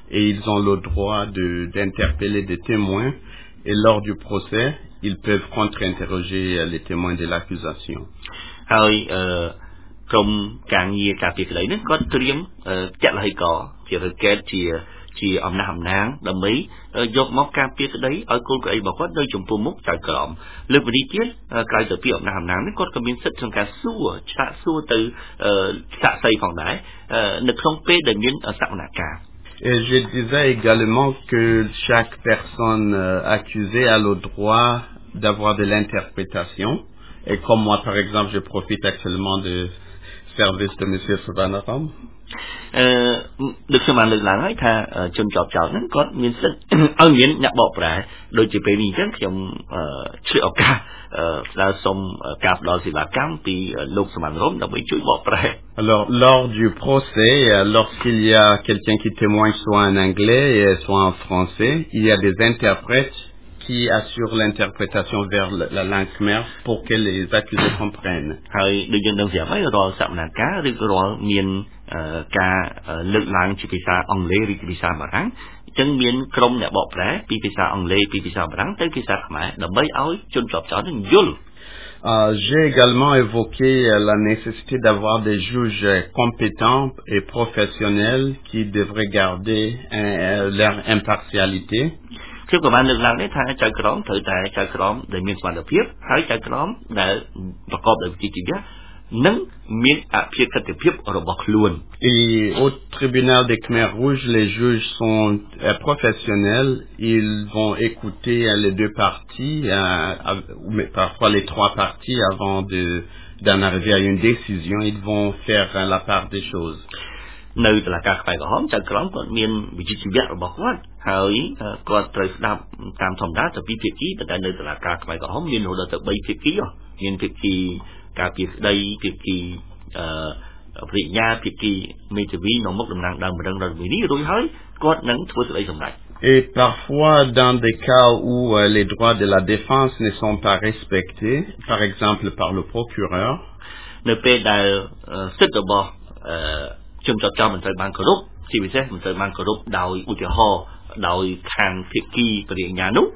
et ils ont le droit de, d'interpeller des témoins et lors du procès, ils peuvent contre-interroger les témoins de l'accusation. ហើយក្រុមការងារការពារក្តីនេះគាត់ត្រៀមចាត់លហិកជារកេតជាជាអំណះអំណាងដើម្បីយកមកការពារក្តីឲ្យគោលក្តីរបស់គាត់នៅចំពោះមុខចៅក្រមលើកនេះទៀតក្រៅទៅពីអំណះអំណាងនេះគាត់ក៏មានសិទ្ធិក្នុងការសួរឆ្លាក់សួរទៅសាក្សីផងដែរនៅក្នុងពេលដែលមានសកម្មភាព Et je disais également que chaque personne euh, accusée a le droit d'avoir de l'interprétation. Et comme moi, par exemple, je profite actuellement du service de M. Savanaram. អឺដូចខ្ញុំបានលើកឡើងហើយថាជនជាប់ចោតហ្នឹងគាត់មានសិទ្ធិឲ្យមានអ្នកបកប្រែដូចជាពេលនេះអញ្ចឹងខ្ញុំឆ្លៀតឱកាសស្នើសុំការផ្ដល់សេវាកម្មពីលោកសមានរមដើម្បីជួយបកប្រែ Alors, lors du procès, lorsqu'il y a quelqu'un qui témoigne soit en anglais et soit en français, il y a des interprètes qui assurent l'interprétation vers la langue mère pour que les accusés comprennent. ហើយដូចយើងដឹងស្រាប់ហើយរាល់សកម្មភាពឬក៏រាល់មានការលើកឡើងជាភាសាអង់គ្លេសឬភាសាបារាំងអញ្ចឹងមានក្រុមអ្នកបកប្រែពីភាសាអង់គ្លេសពីភាសាបារាំងទៅភាសាខ្មែរដើម្បីឲ្យជនជាប់ចោតនឹងយល់ Euh, j'ai également évoqué euh, la nécessité d'avoir des juges compétents et professionnels qui devraient garder euh, leur impartialité. ខ្ញុំក៏បានលើកឡើងដែរថាចៅក្រមត្រូវតែចៅក្រមដែលមានសមត្ថភាពហើយចៅក្រមដែលប្រកបដោយវិជ្ជាជីវៈនិងមានអភិក្រិតភាពរបស់ខ្លួន Et au tribunal des Khmers Rouges, les juges sont euh, professionnels. Ils vont écouter euh, les deux parties, euh, mais parfois les trois parties avant de d'en arriver à une décision. Ils vont faire euh, la part des choses. នៅតុលាការខ្មែរក្រហមចៅក្រមគាត់មានវិជ្ជាជីវៈរបស់គាត់ហើយគាត់ត្រូវស្ដាប់តាមធម្មតាទៅពីភាគីតែនៅតុលាការខ្មែរក្រហមមានរហូតដល់ទៅ3ភាគីមានភាគីការពារក្តីភាគីអឺប្រញ្ញាភាគីមេធាវីនៅមុខតំណាងដើមរឹងរដ្ឋនេះរួចហើយគាត់នឹងធ្វើសេចក្តីសម្រេច Et parfois, dans des cas où euh, les droits de la défense ne sont pas respectés, par exemple par le procureur, នៅពេលដែលសិទ្ធិរបស់អឺជនជាប់ចោតមិនត្រូវបានគោរពជាពិសេសមិនត្រូវបានគោរពដោយឧទាហរណ៍ដោយខាងភាគីបរិញ្ញានោះ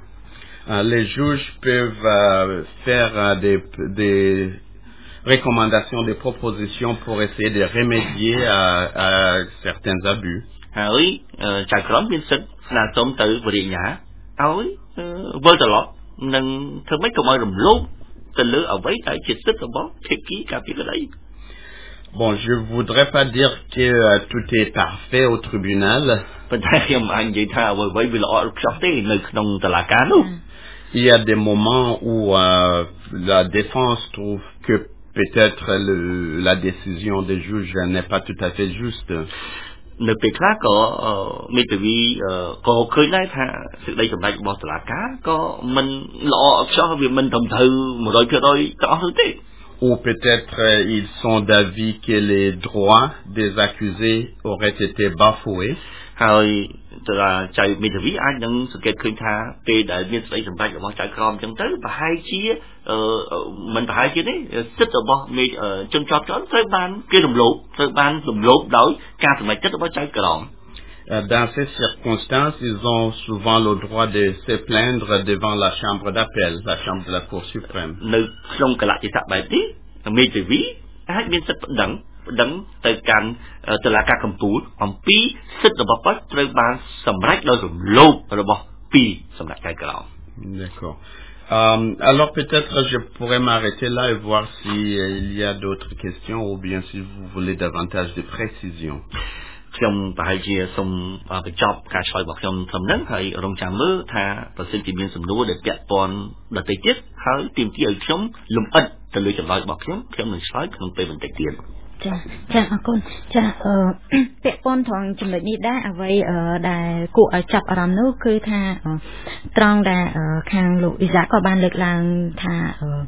les juges peuvent euh, faire euh, des, des recommandations, des propositions pour essayer de remédier à, à certains abus. ហើយចៅក្រមមានសិទ្ធិស្នើសុំទៅបរិញ្ញាឲ្យវិលត្រឡប់និងធ្វើម៉េចកុំឲ្យរំលោភទៅលើអ្វីដែលជាសិទ្ធិរបស់ភាគីការពារក្តី Bon, je voudrais pas dire que euh, tout est parfait au tribunal. Il y a des moments où euh, la défense trouve que peut-être le, la décision des juges n'est pas tout à fait juste. នៅពេលខ្លះក៏មេធាវីក៏ឃើញដែរថាសេចក្តីសម្រេចរបស់តុលាការក៏មិនល្អអត់ខ្ចោះវាមិនត្រឹមត្រូវ one hundred percent ទាំងអស់នោះទេ Ou peut-être euh, ils sont d'avis que les droits des accusés auraient été bafoués. ហើយតើចៅមេធាវីអាចនឹងសង្កេតឃើញថាពេលដែលមានសេចក្តីសម្រេចរបស់ចៅក្រមអញ្ចឹងទៅប្រហែលជាមិនប្រហែលជានេះសិទ្ធិរបស់មេជនជាប់ចោតត្រូវបានគេរំលោភត្រូវបានរំលោភដោយការសម្រេចចិត្តរបស់ចៅក្រម Dans ces circonstances, ils ont souvent le droit de se plaindre devant la chambre d'appel, la chambre de la Cour suprême. នៅក្នុងកលៈទេសៈបែបនេះមេធាវីអាចមានសិទ្ធិប្តឹងប្តឹងទៅកាន់តុលាការកំពូលអំពីសិទ្ធិរបស់គាត់ត្រូវបានសម្រេចដោយរំលោភរបស់ពីសម្រាប់ចៅក្រម D'accord. Euh, alors peut-être je pourrais m'arrêter là et voir s'il y a d'autres questions ou bien si vous voulez davantage de précision. ខ្ញុំប្រហែលជាសូមបញ្ចប់ការឆ្លើយរបស់ខ្ញុំត្រឹមហ្នឹងហើយរងចាំមើលថាប្រសិនជាមានសំណួរដែលពាក់ព័ន្ធដទៃទៀតហើយទាមទារឲ្យខ្ញុំលម្អិតទៅលើចម្លើយរបស់ខ្ញុំខ្ញុំនឹងឆ្លើយក្នុងពេលបន្តិចទៀតចាចាអរគុណចាពាក់ព័ន្ធត្រង់ចំណុចនេះដែរអ្វីដែលគួរឲ្យចាប់អារម្មណ៍នោះគឺថាត្រង់ដែលខាងលោកវិសាក៏បានលើកឡើងថា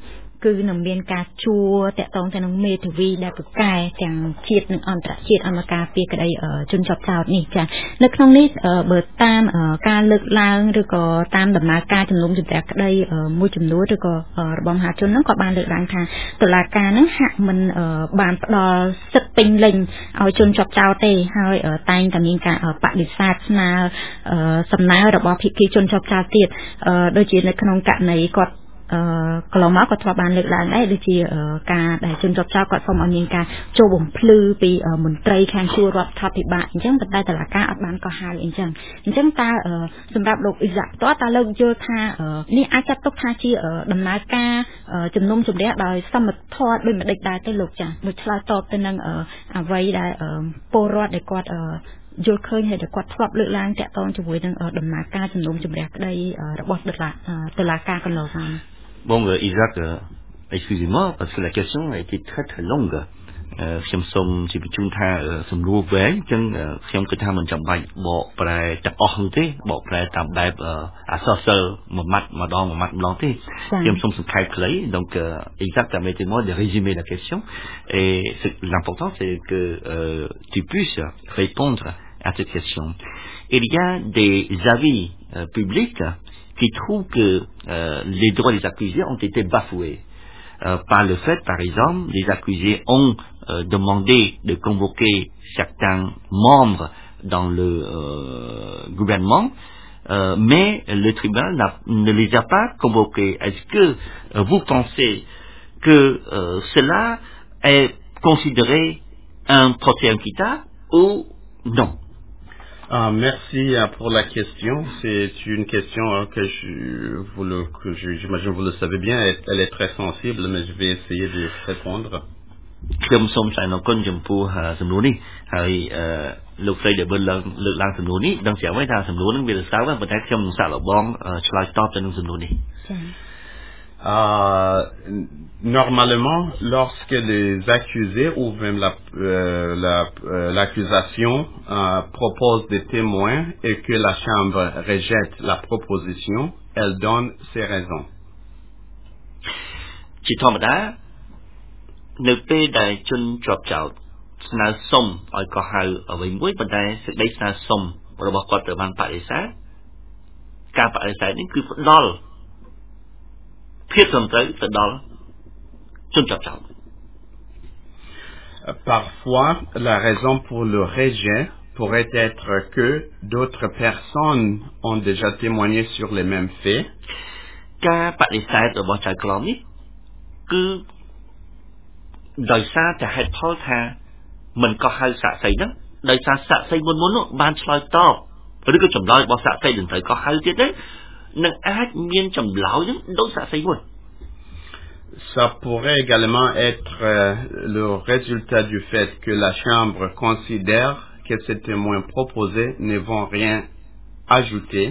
គឺនឹងមានការជួតាក់ទងទៅនឹងមេធាវីដែលប្រកែទាំងជាតិនិងអន្តរជាតិអមការពីក្តីជនជាប់ចោតនេះចានៅក្នុងនេះបើតាមការលើកឡើងឬក៏តាមដំណើរការជំនុំជម្រះក្តីមួយចំនួនឬក៏របស់មហាជនហ្នឹងក៏បានលើកឡើងថាតុលាការហ្នឹងហាក់មិនបានផ្ដល់សិទ្ធិពេញលេញឲ្យជនជាប់ចោតទេហើយតែងតែមានការបដិសេធស្នើសំណើរបស់ភាគីជនជាប់ចោតទៀតដូចជានៅក្នុងករណីគាត់អឺកន្លងមកគាត់ធ្លាប់បានលើកឡើងដែរដូចជាការដែលជនជាប់ចោតគាត់សូមឲ្យមានការចូលបំភ្លឺពីមន្ត្រីខាងជួររដ្ឋាភិបាលអញ្ចឹងប៉ុន្តែតុលាការអត់បានកោះហៅអញ្ចឹងអញ្ចឹងតើសម្រាប់លោកអ៊ីសាក់ផ្ទាល់តើលោកយល់ថានេះអាចចាត់ទុកថាជាដំណើរការជំនុំជម្រះដោយសមត្ថភាពដូចម្ដេចដែរទេលោកចាមួយឆ្លើយតបទៅនឹងអ្វីដែលពលរដ្ឋដែលគាត់យល់ឃើញហើយគាត់ធ្លាប់លើកឡើងតាក់ទងជាមួយនឹងដំណើរការជំនុំជម្រះក្តីរបស់តុលាតុលាការកន្លងមក Bon, euh, Isaac, euh, excusez-moi, parce que la question a été très très longue. Euh,ខ្ញុំសូមជម្រាបជូនថាសំណួរវែងអញ្ចឹងខ្ញុំគិតថាមិនចាំបាច់បកប្រែទាំងអស់នោះទេបកប្រែតាមបែបអក្សរសិល្ប៍មួយម៉ាត់ម្ដងមួយម៉ាត់ម្ដងទេខ្ញុំសូមសង្ខេបខ្លី donc euh, Isaac permettez-moi de résumer la question et l'important c'est que euh, tu puisses répondre à cette question. Il y a des avis euh, publics qui trouvent que euh, les droits des accusés ont été bafoués euh, par le fait, par exemple, les accusés ont euh, demandé de convoquer certains membres dans le euh, gouvernement, euh, mais le tribunal ne les a pas convoqués. Est-ce que euh, vous pensez que euh, cela est considéré un procès équitable ou non? Ah, merci pour la question. C'est une question hein, que je, vous le, que je, j'imagine vous le savez bien. Elle, elle est très sensible, mais je vais essayer de répondre. ខ្ញុំសូមថ្លែងអរគុណចំពោះសំណួរនេះហើយលោកស្រីដែលបានលើកឡើងសំណួរនេះដឹងស្រាប់ហើយថាសំណួរនេះវារសើបប៉ុន្តែខ្ញុំនឹងសាកល្បងឆ្លើយតបទៅនឹងសំណួរនេះ Euh, normalement, lorsque les accusés ou même la, euh, la, euh, l'accusation euh, propose des témoins et que la chambre rejette la proposition, elle donne ses raisons. ជាធម្មតានៅពេលដែលជនជាប់ចោទស្នើសុំឲ្យកោះហៅអ្វីមួយប៉ុន្តែសេចក្តីស្នើសុំរបស់គាត់ត្រូវបានបដិសេធការបដិសេធនេះគឺផ្ដល់ Parfois, la raison pour le rejet pourrait être que d'autres personnes ont déjà témoigné sur les mêmes faits. Ça pourrait également être euh, le résultat du fait que la Chambre considère que ces témoins proposés ne vont rien ajouter.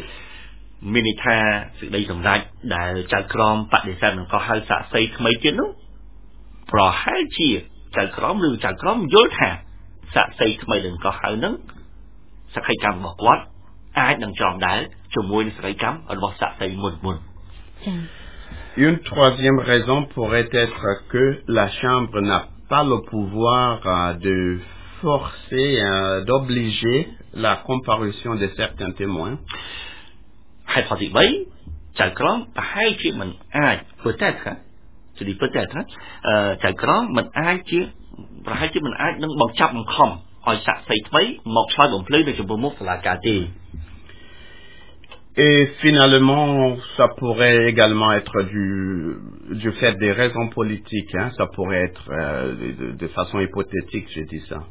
Une troisième raison pourrait être que la Chambre n'a pas le pouvoir euh, de forcer, euh, d'obliger la comparution de certains témoins. Peut-être, hein, je dis peut-être, hein, Et finalement, ça pourrait également être du, du fait des raisons politiques. Hein? Ça pourrait être euh, de, de façon hypothétique, j'ai dit ça.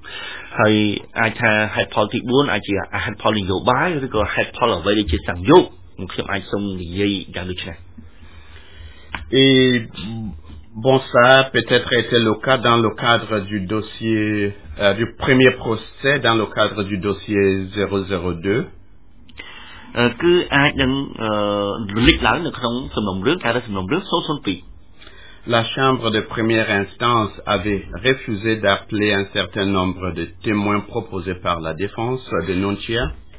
Et bon, ça a peut-être été le cas dans le cadre du dossier, euh, du premier procès, dans le cadre du dossier zéro zéro deux. La Chambre de première instance avait refusé d'appeler un certain nombre de témoins proposés par la défense de Nuntia.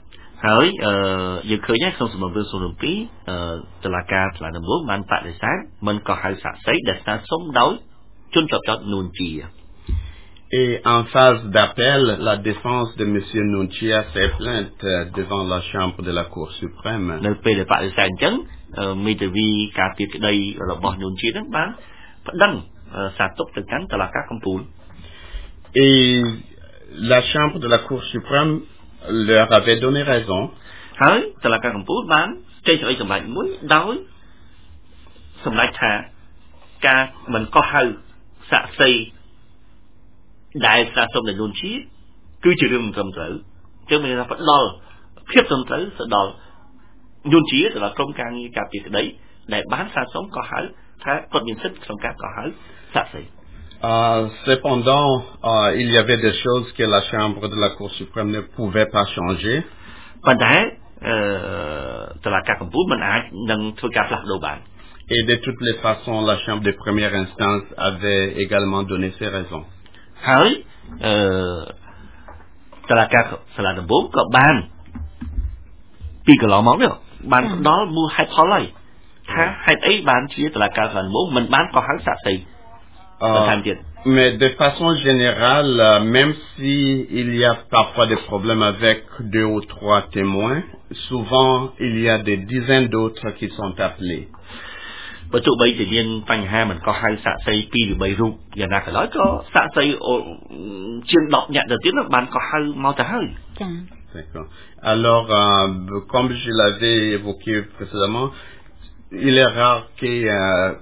ហើយអឺយើងឃើញហើយក្នុងសំណុំរឿងសំពីអឺតុលាការថ្នាក់ដំបូងបានបដិសេធមិនកោះហៅសាក្សីដែលស្នើសុំដោយជនជាប់ចោតនួនជា Et en phase d'appel, la défense de M. Nunchia s'est plainte devant la Chambre de la Cour suprême. នៅពេលដែលបដិសេធអញ្ចឹងមេធាវីការពីក្តីរបស់នួនជាហ្នឹងបានប្តឹងសាទុកទៅកាន់តុលាការកំពូល Et la Chambre de la Cour suprême leur avait donné raison. ហើយតុលាការកំពូលបានចេញសេចក្តីសម្រេចមួយដោយសម្រេចថាការមិនកោះហៅសាក្សីដែលស្នើសុំដោយនួនជាគឺជារឿងមិនត្រឹមត្រូវចឹងមានថាផ្ដល់ភាពត្រឹមត្រូវទៅដល់នួនជាទៅដល់ក្រុមការងារការពីក្តីដែលបានស្នើសុំកោះហៅថាគាត់មានសិទ្ធិក្នុងការកោះហៅសាក្សី Euh, cependant, euh, il y avait des choses que la Chambre de la Cour suprême ne pouvait pas changer. ប៉ុន្តែអឺតុលាការកំពូលមិនអាចនឹងធ្វើការផ្លាស់ប្ដូរបាន Et de toutes les façons, la Chambre de première instance avait également donné ses raisons. ហើយអឺតុលាការសាលាដំបូងក៏បានពីកន្លងមកនេះបានផ្ដល់មូលហេតុផលហើយថាហេតុអីបានជាតុលាការសាលាដំបូងមិនបានកោះហៅសាក្សី Euh, mais de façon générale, même si il y a parfois des problèmes avec deux ou trois témoins, souvent il y a des dizaines d'autres qui sont appelés. បើទោះបីជាមានបញ្ហាមិនកោះហៅសាក្សីពីរឬបីរូបយ៉ាងណាក៏ដោយក៏សាក្សីជាងដប់នាក់ទៅទៀតបានកោះហៅមកទៅហើយចា D'accord. Alors, euh, comme je l'avais évoqué précédemment, il est rare que euh,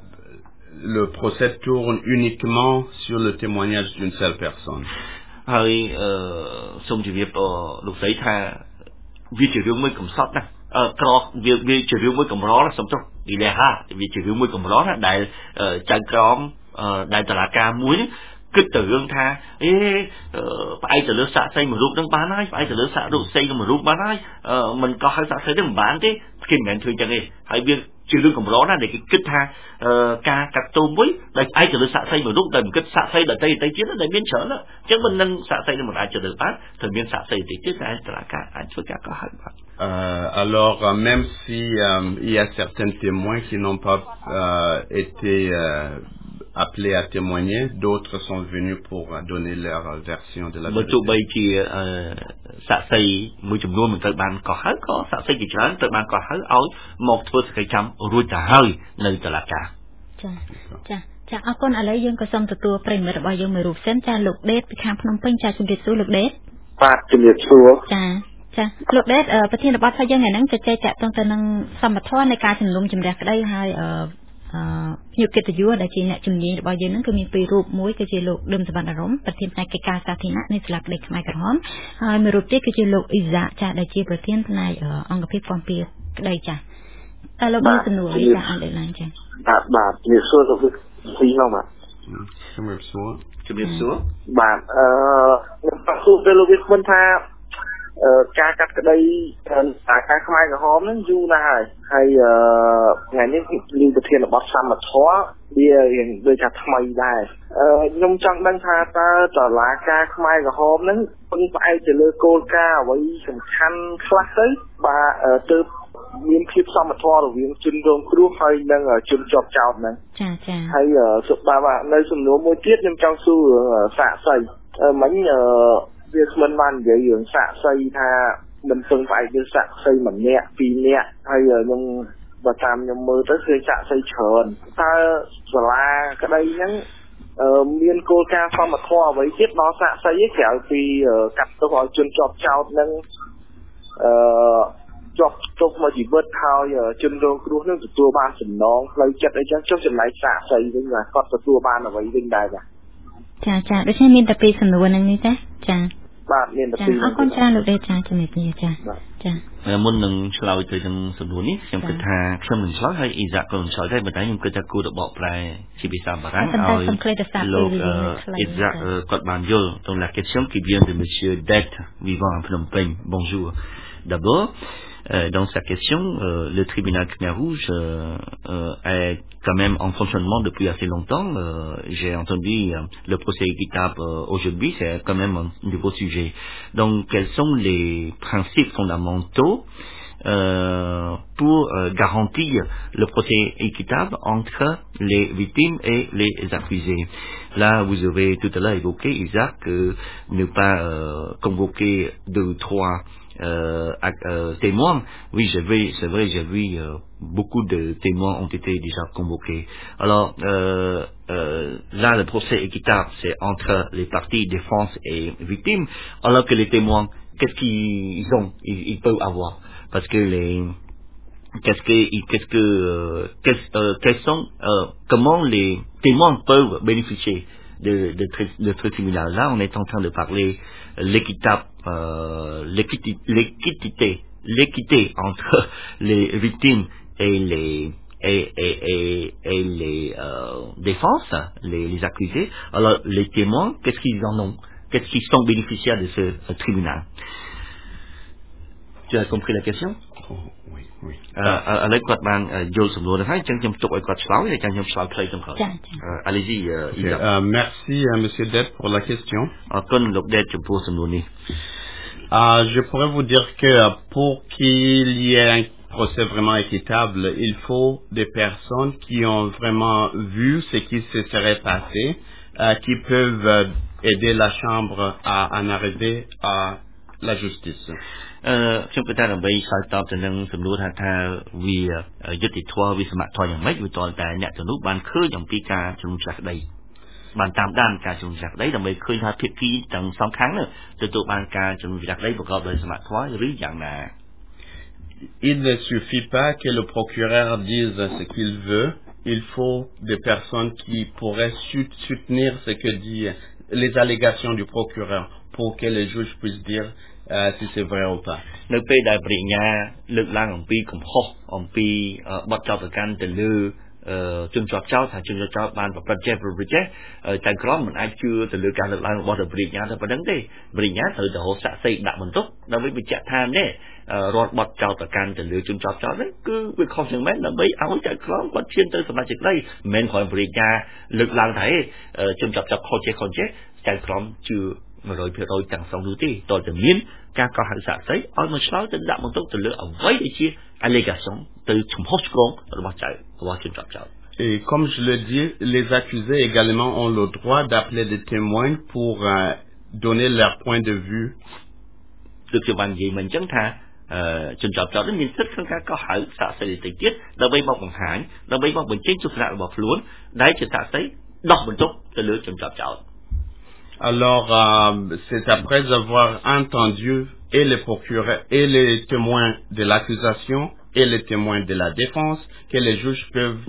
le procès tourne uniquement sur le témoignage d'une seule personne. ហើយអឺសូមជម្រាបលោកស្រីថាវាជារឿងមួយកំសត់ណាស់អឺក្រវាវាជារឿងមួយកម្រណាសូមទោសនិយាយថាវាជារឿងមួយកម្រណាដែលចៅក្រមដែលតុលាការមួយគិតទៅរឿងថាអេផ្អែកទៅលើសាក្សីមួយរូបនឹងបានហើយផ្អែកទៅលើសាក្សីផ្សេងមួយរូបបានហើយមិនកោះហៅសាក្សីនឹងមិនបានទេគេមិនមែនធ្វើចឹងទេហើយវាជារឿងកម្រណាដែលគេគិតថាការកាត់ទោសមួយដែលផ្អែកទៅលើសាក្សីមួយរូបដែលមិនគិតសាក្សីដទៃដទៃទៀតដែលមានច្រើនអញ្ចឹងមិននឹងសាក្សីនឹងមិនអាចទៅបានត្រូវមានសាក្សីតិចទៀតតែតុលាការអាចធ្វើការកោះហៅបាន Alors, euh, même si euh, il y a certains témoins qui n'ont pas euh, été euh, appelés à témoigner, d'autres sont venus pour donner leur version de la vérité. បើទោះបីជាសាក្សីមួយចំនួនមិនត្រូវបានកោះហៅក៏សាក្សីជាច្រើនត្រូវបានកោះហៅឲ្យមកធ្វើសេចក្តីចាំរួចទៅហើយនៅតុលាការចាចាចាអរគុណឥឡូវយើងក៏សូមទទួលប្រិមិត្តរបស់យើងមួយរូបសិនចាលោកដេតពីខាងភ្នំពេញចាជំរាបសួរលោកដេតបាទជំរាបសួរចាចាលោកដេតប្រធានបទថាយើងថ្ងៃហ្នឹងជជែកតាក់ទងទៅនឹងសម្បត្តិនៃការជំនុំជម្រះក្តីហើយអឺភ្ញៀវកិត្តិយសដែលជាអ្នកជំនាញរបស់យើងហ្នឹងគឺមានពីររូបមួយគឺជាលោកឌឹមសវណ្ណរមប្រធានផ្នែកកិច្ចការសាធារណៈនៃសាលាក្តីខ្មែរក្រហមហើយមួយរូបទៀតគឺជាលោកអ៊ីសាចាដែលជាប្រធានផ្នែកអង្គភាពគាំពារក្តីចាតែលោកមានសំណួរអីចាអត់ឡើយចាបាទបាទជំរាបសួរលោកពីរនោះបាទជំរាបសួរជំរាបសួរបាទអឺខ្ញុំប្រកាសទៅលោកវិស្មិនថាការកាត់ក្តីអាការខ្មែរក្រហមហ្នឹងយូរណាស់ហើយហើយថ្ងៃនេះលីប្រធានបទសមត្ថៈវារៀងដូចថាថ្មីដែរខ្ញុំចង់ដឹងថាតើតឡាការខ្មែរក្រហមហ្នឹងពឹងផ្អែកទៅលើគោលការណ៍អ្វីសំខាន់ខ្លះទៅបាទទើបមានភាពសមត្ថៈរវាងជនរងគ្រោះហើយនិងជនជាប់ចោតហ្នឹងចាចាហើយសុខបាទនៅសំណួរមួយទៀតខ្ញុំចង់សួរសាក្សីមិញវាគ្មិនបាននិយាយរឿងសាក្សីថាមិនពឹងផ្អែកលើសាក្សីម្នាក់ពីរនាក់ហើយខ្ញុំបើតាមខ្ញុំមើលទៅគឺសាក្សីច្រើនតើសាលាក្តីហ្នឹងមានគោលការណ៍សមត្ថៈអ្វីទៀតដល់សាក្សីក្រៅពីកាត់ទោសឲ្យជនជាប់ចោតហ្នឹងអឺជាប់ទោសមួយជីវិតហើយជនរងគ្រោះនឹងទទួលបានសំណងផ្លូវចិត្តអីចឹងចុះចំណែកសាក្សីវិញបាទគាត់ទទួលបានអ្វីវិញដែរបាទចាចាដូច្នេះមានតែពីរសំណួរហ្នឹងនេះទេចាបាទមានតែពីរអរគុណច្រើនលោកដេចាជំរាបលាចាចាមុននឹងឆ្លើយទៅនឹងសំណួរនេះខ្ញុំគិតថាខ្ញុំនឹងឆ្លើយហើយអ៊ីសាក់ក៏នឹងឆ្លើយដែរប៉ុន្តែខ្ញុំគិតថាគួរតែបកប្រែជាភាសាបារាំងឲ្យលោកអ៊ីសាក់គាត់បានយល់ទៅ la question qui vient de monsieur Det vivant à Phnom Penh bonjour d'abord euh, dans sa question, euh, le tribunal Khmer Rouge euh, euh, est quand même en fonctionnement depuis assez longtemps. Euh, j'ai entendu euh, le procès équitable euh, aujourd'hui, c'est quand même un nouveau sujet. Donc, quels sont les principes fondamentaux euh, pour euh, garantir le procès équitable entre les victimes et les accusés? Là, vous avez tout à l'heure évoqué, Isaac, que ne pas euh, convoquer deux ou trois Euh, euh, témoins. Oui, j'ai vu, c'est vrai, j'ai vu euh, beaucoup de témoins ont été déjà convoqués. Alors euh, euh, là, le procès équitable, c'est entre les parties défense et victimes, alors que les témoins, qu'est-ce qu'ils ont, ils, ils peuvent avoir, parce que les qu'est-ce que qu'est-ce que euh, quels, euh, quels sont euh, comment les témoins peuvent bénéficier de de, de ce tribunal. Là, on est en train de parler l'équitable euh, l'équité l'équité l'équité entre les victimes et les et et et, et les euh, défenses, les, les accusés. Alors les témoins, qu'est-ce qu'ils en ont, qu'est-ce qu'ils sont bénéficiaires de ce euh, tribunal? Tu as compris la question? Oh, oui, oui. ឥឡូវគាត់បានយល់សំណួរទៅហើយអញ្ចឹងខ្ញុំទុកឲ្យគាត់ឆ្លើយហើយចាំខ្ញុំឆ្លើយផ្លេចទាំងក្រោយ Allez-y okay. uh, Merci uh, monsieur Det pour la question. អរគុណលោក Det ចំពោះសំណួរនេះ uh, Je pourrais vous dire que pour qu'il y ait un procès vraiment équitable, il faut des personnes qui ont vraiment vu ce qui se serait passé, uh, qui peuvent uh, aider la chambre à en arriver à la justice. អឺខ្ញុំគិតថាដើម្បីឆ្លើយតបទៅនឹងសំណួរថាថាវាយុត្តិធម៌វាសមត្ថភាពយ៉ាងម៉េចវាតលតែអ្នកទាំងនោះបានឃើញអំពីការជំនុំជម្រះក្តីបានតាមដានការជំនុំជម្រះក្តីដើម្បីឃើញថាភាគីទាំងសងខាងនោះទទួលបានការជំនុំជម្រះក្តីប្រកបដោយសមត្ថភាពឬយ៉ាងណា Il ne suffit pas que le procureur dise ce qu'il veut, il faut des personnes qui pourraient soutenir ce que dit les allégations du procureur pour que les juges puissent dire Uh, si c'est vrai ou pas. នៅពេលដែលបរិញ្ញាលើកឡើងអំពីកំហុសអំពីបទចោទប្រកាន់ទៅលើជនជាប់ចោទថាជនជាប់ចោទបានប្រព្រឹត្តចេះប្រព្រឹត្តចេះចៅក្រមមិនអាចជឿទៅលើការលើកឡើងរបស់បរិញ្ញាតែប៉ុណ្្នឹងទេបរិញ្ញាត្រូវទៅរកសាក្សីដាក់បន្ទុកដើម្បីបញ្ជាក់ថានេះរាល់បទចោទប្រកាន់ទៅលើជនជាប់ចោទនេះគឺវាខុសជាងមែនដើម្បីឲ្យចៅក្រមគាត់ឈានទៅសម្រេចសេចក្តីមិនមែនគ្រាន់បរិញ្ញាលើកឡើងថាជនជាប់ចោទខុសចេះខុសចេះចៅក្រមជឿone hundred percent ទាំងស្រុងនោះទេតើតែមានការកោះហៅសាក្សីឲ្យមកឆ្លើយទៅដាក់បន្ទុកទៅលើអ្វីដែលជា allégation ទៅចំហុសឆ្គងរបស់ចៅរបស់ជនជាប់ចោទ Et comme je le dis, les accusés également ont le droit d'appeler des témoins pour euh, donner leur point de vue. ដូចខ្ញុំបាននិយាយមិញអញ្ចឹងថាជនជាប់ចោទនេះមានសិទ្ធិក្នុងការកោះហៅសាក្សីទៅទៀតដើម្បីមកបង្ហាញដើម្បីមកបញ្ចេញទស្សនៈរបស់ខ្លួនដែលជាសាក្សីដោះបន្ទុកទៅលើជនជាប់ចោទ Alors, euh, c'est après avoir entendu et les procureurs et les témoins de l'accusation et les témoins de la défense que les juges peuvent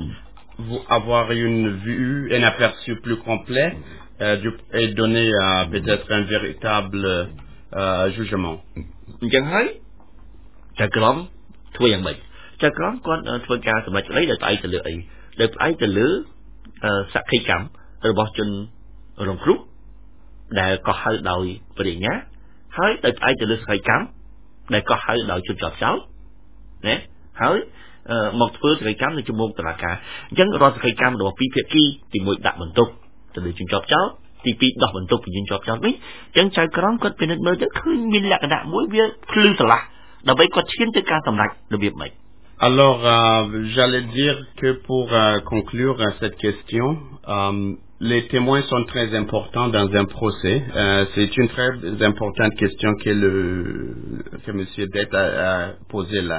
avoir une vue, un aperçu plus complet euh, du, et donner euh, peut-être un véritable euh, jugement. អញ្ចឹងហើយចៅក្រមធ្វើយ៉ាងម៉េចចៅក្រមគាត់ធ្វើការសម្រេចក្តីដោយផ្អែកទៅលើអីដោយផ្អែកទៅលើសក្ខីកម្មរបស់ជនរងគ្រោះដែលកោះហៅដោយបរិញ្ញាហើយដោយផ្អែកទៅលើសក្ខីកម្មដែលកោះហៅដោយជនជាប់ចោទណាហើយមកធ្វើសក្ខីកម្មនៅជាមួយតុលាការអញ្ចឹងរាល់សក្ខីកម្មរបស់ពីរភាគីទីមួយដាក់បន្ទុកទៅលើជនជាប់ចោទទីពីរដោះបន្ទុកពីជនជាប់ចោទវិញអញ្ចឹងចៅក្រមគាត់ពិនិត្យមើលទៅឃើញមានលក្ខណៈមួយវាភ្លឺស្រឡះដើម្បីគាត់ឈានទៅការសម្រេចរបៀបម៉េច Alors, euh, j'allais dire que pour euh, conclure euh, cette question, euh, les témoins sont très importants dans un procès. Euh, c'est une très importante question que le que Monsieur Det a, a posée là.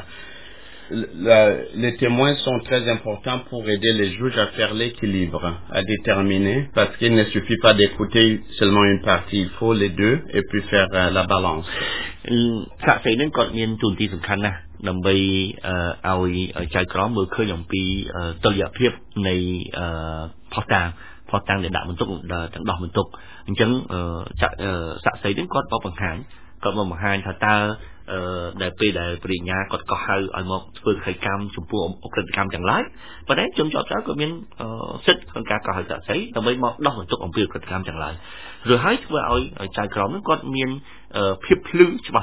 Le, les témoins sont très importants pour aider les juges à faire l'équilibre, à déterminer, parce qu'il ne suffit pas d'écouter seulement une partie, il faut les deux et puis faire euh, la balance. សាក្សីនឹងគាត់មានទូនាទីសំខាន់ណាស់ដើម្បីឲ្យចៅក្រមមើលឃើញអំពីតុល្យភាពនៃផុសតាងផុសតាងដែលដាក់បន្ទុកទាំងដោះបន្ទុកអញ្ចឹងសាក្សីនឹងគាត់មកបង្ហាញគាត់មកបង្ហាញថាតើដែលពេលដែលបរិញ្ញាគាត់កោះហៅឲ្យមកធ្វើសក្ខីកម្មចំពោះអក្រិតកម្មទាំងឡាយប៉ុន្តែជនជាប់ចោទក៏មានសិទ្ធិក្នុងការកោះហៅសាក្សីដើម្បីមកដោះបន្ទុកអំពីអក្រិតកម្មទាំងឡាយឬហើយធ្វើឲ្យចៅក្រមនឹងគាត់មានភាពភ្លឺច្បាស់លាស់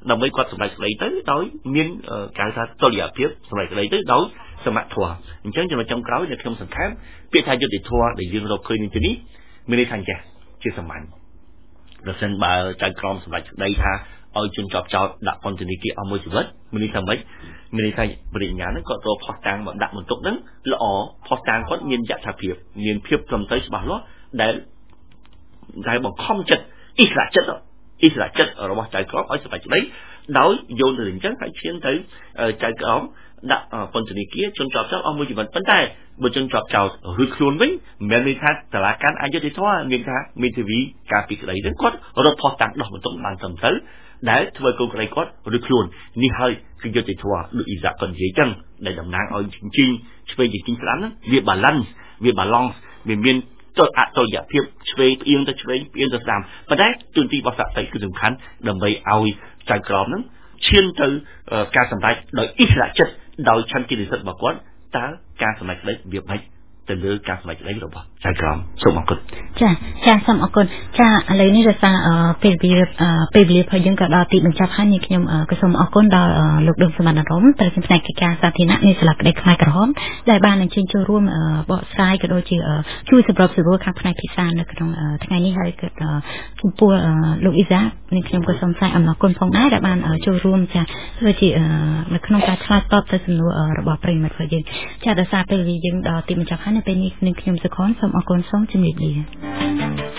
ដើម្បីគាត់សម្រេចក្តីទៅដោយមានការថាតុល្យភាពសម្រេចក្តីទៅដោយសមធម៌អញ្ចឹងចំណុចចុងក្រោយដែលខ្ញុំសង្ខេបពាក្យថាយុត្តិធម៌ដែលយើងរកឃើញនៅទីនេះមានន័យថាអញ្ចឹងជាសាមញ្ញបើសិនបើចៅក្រមសម្រេចក្តីថាឲ្យជនជាប់ចោតដាក់ពន្ធនាគារអស់មួយជីវិតមានន័យថាម៉េចមានន័យថាបរិញ្ញាហ្នឹងគាត់រកផុសតាំងមកដាក់បន្ទុកហ្នឹងល្អផុសតាំងគាត់មានយថាភាពមានភាពត្រឹមត្រូវច្បាស់លាស់ដែលដែលបង្ខំចិត្តអិសរាចិត្តអិសរាចិត្តរបស់ចៅក្រមឲ្យសម្រេចក្តីដោយយល់ទៅអញ្ចឹងហើយឈានទៅចៅក្រមដាក់ពន្ធនាគារជនជាប់ចោតអស់មួយជីវិតប៉ុន្តែបើជនជាប់ចោតឬខ្លួនវិញមិនមែនថាតឡាការអយុត្តិធម៌មានថាមេធាវីការពីក្តីហ្នឹងគាត់រត់ផុសតាំងដោះបន្ទុកបានត្រឹមត្រូវដែលធ្វើកូនក្តីគាត់ឬខ្លួននេះហើយគឺយុត្តិធម៌ដូចអ៊ីសាក់គាត់និយាយចឹងដែលតំណាងឲ្យជីងឆ្វេងជីងស្ដាំហ្នឹងវា balance វា balance វាមានទៅអតុល្យភាពឆ្វេងផ្អៀងទៅឆ្វេងផ្អៀងទៅស្ដាំប៉ុន្តែទូនទីរបស់សក្តិគឺសំខាន់ដើម្បីឲ្យចៅក្រមហ្នឹងឈានទៅការសម្រេចដោយអិសរាចិត្តដោយឆន្ទៈនិស្សិតរបស់គាត់តើការសម្រេចក្តីវាមិនទៅលើការសម្រេចក្តីរបស់ចៅក្រមសូមអរគុណចាចាសូមអរគុណចាឥឡូវនេះរសារពេលវេលាពេលវេលារបស់យើងក៏ដល់ទីបញ្ចប់ហើយនេះខ្ញុំក៏សូមអរគុណដល់លោកដុំសមត្ថរមប្រធានផ្នែកកិច្ចការសាធារណៈនៃសាលាក្តីខ្មែរក្រហមដែលបានអញ្ជើញចូលរួមបកស្រាយក៏ដូចជាជួយសម្របសម្រួលខាងផ្នែកភាសានៅក្នុងថ្ងៃនេះហើយក៏ចំពោះលោកអ៊ីសានេះខ្ញុំក៏សូមថ្លែងអំណរគុណផងដែរដែលបានចូលរួមចាធ្វើជានៅក្នុងការឆ្លើយតបទៅសំណួររបស់ប្រិយមិត្តរបស់យើងចាដោយសារពេលវេលាយើងដល់ទីបញ្ចប់ហើយនៅពេលនេះនឹងខ្ញុំសុខនសូមអរគុណសូមជម្រាបលា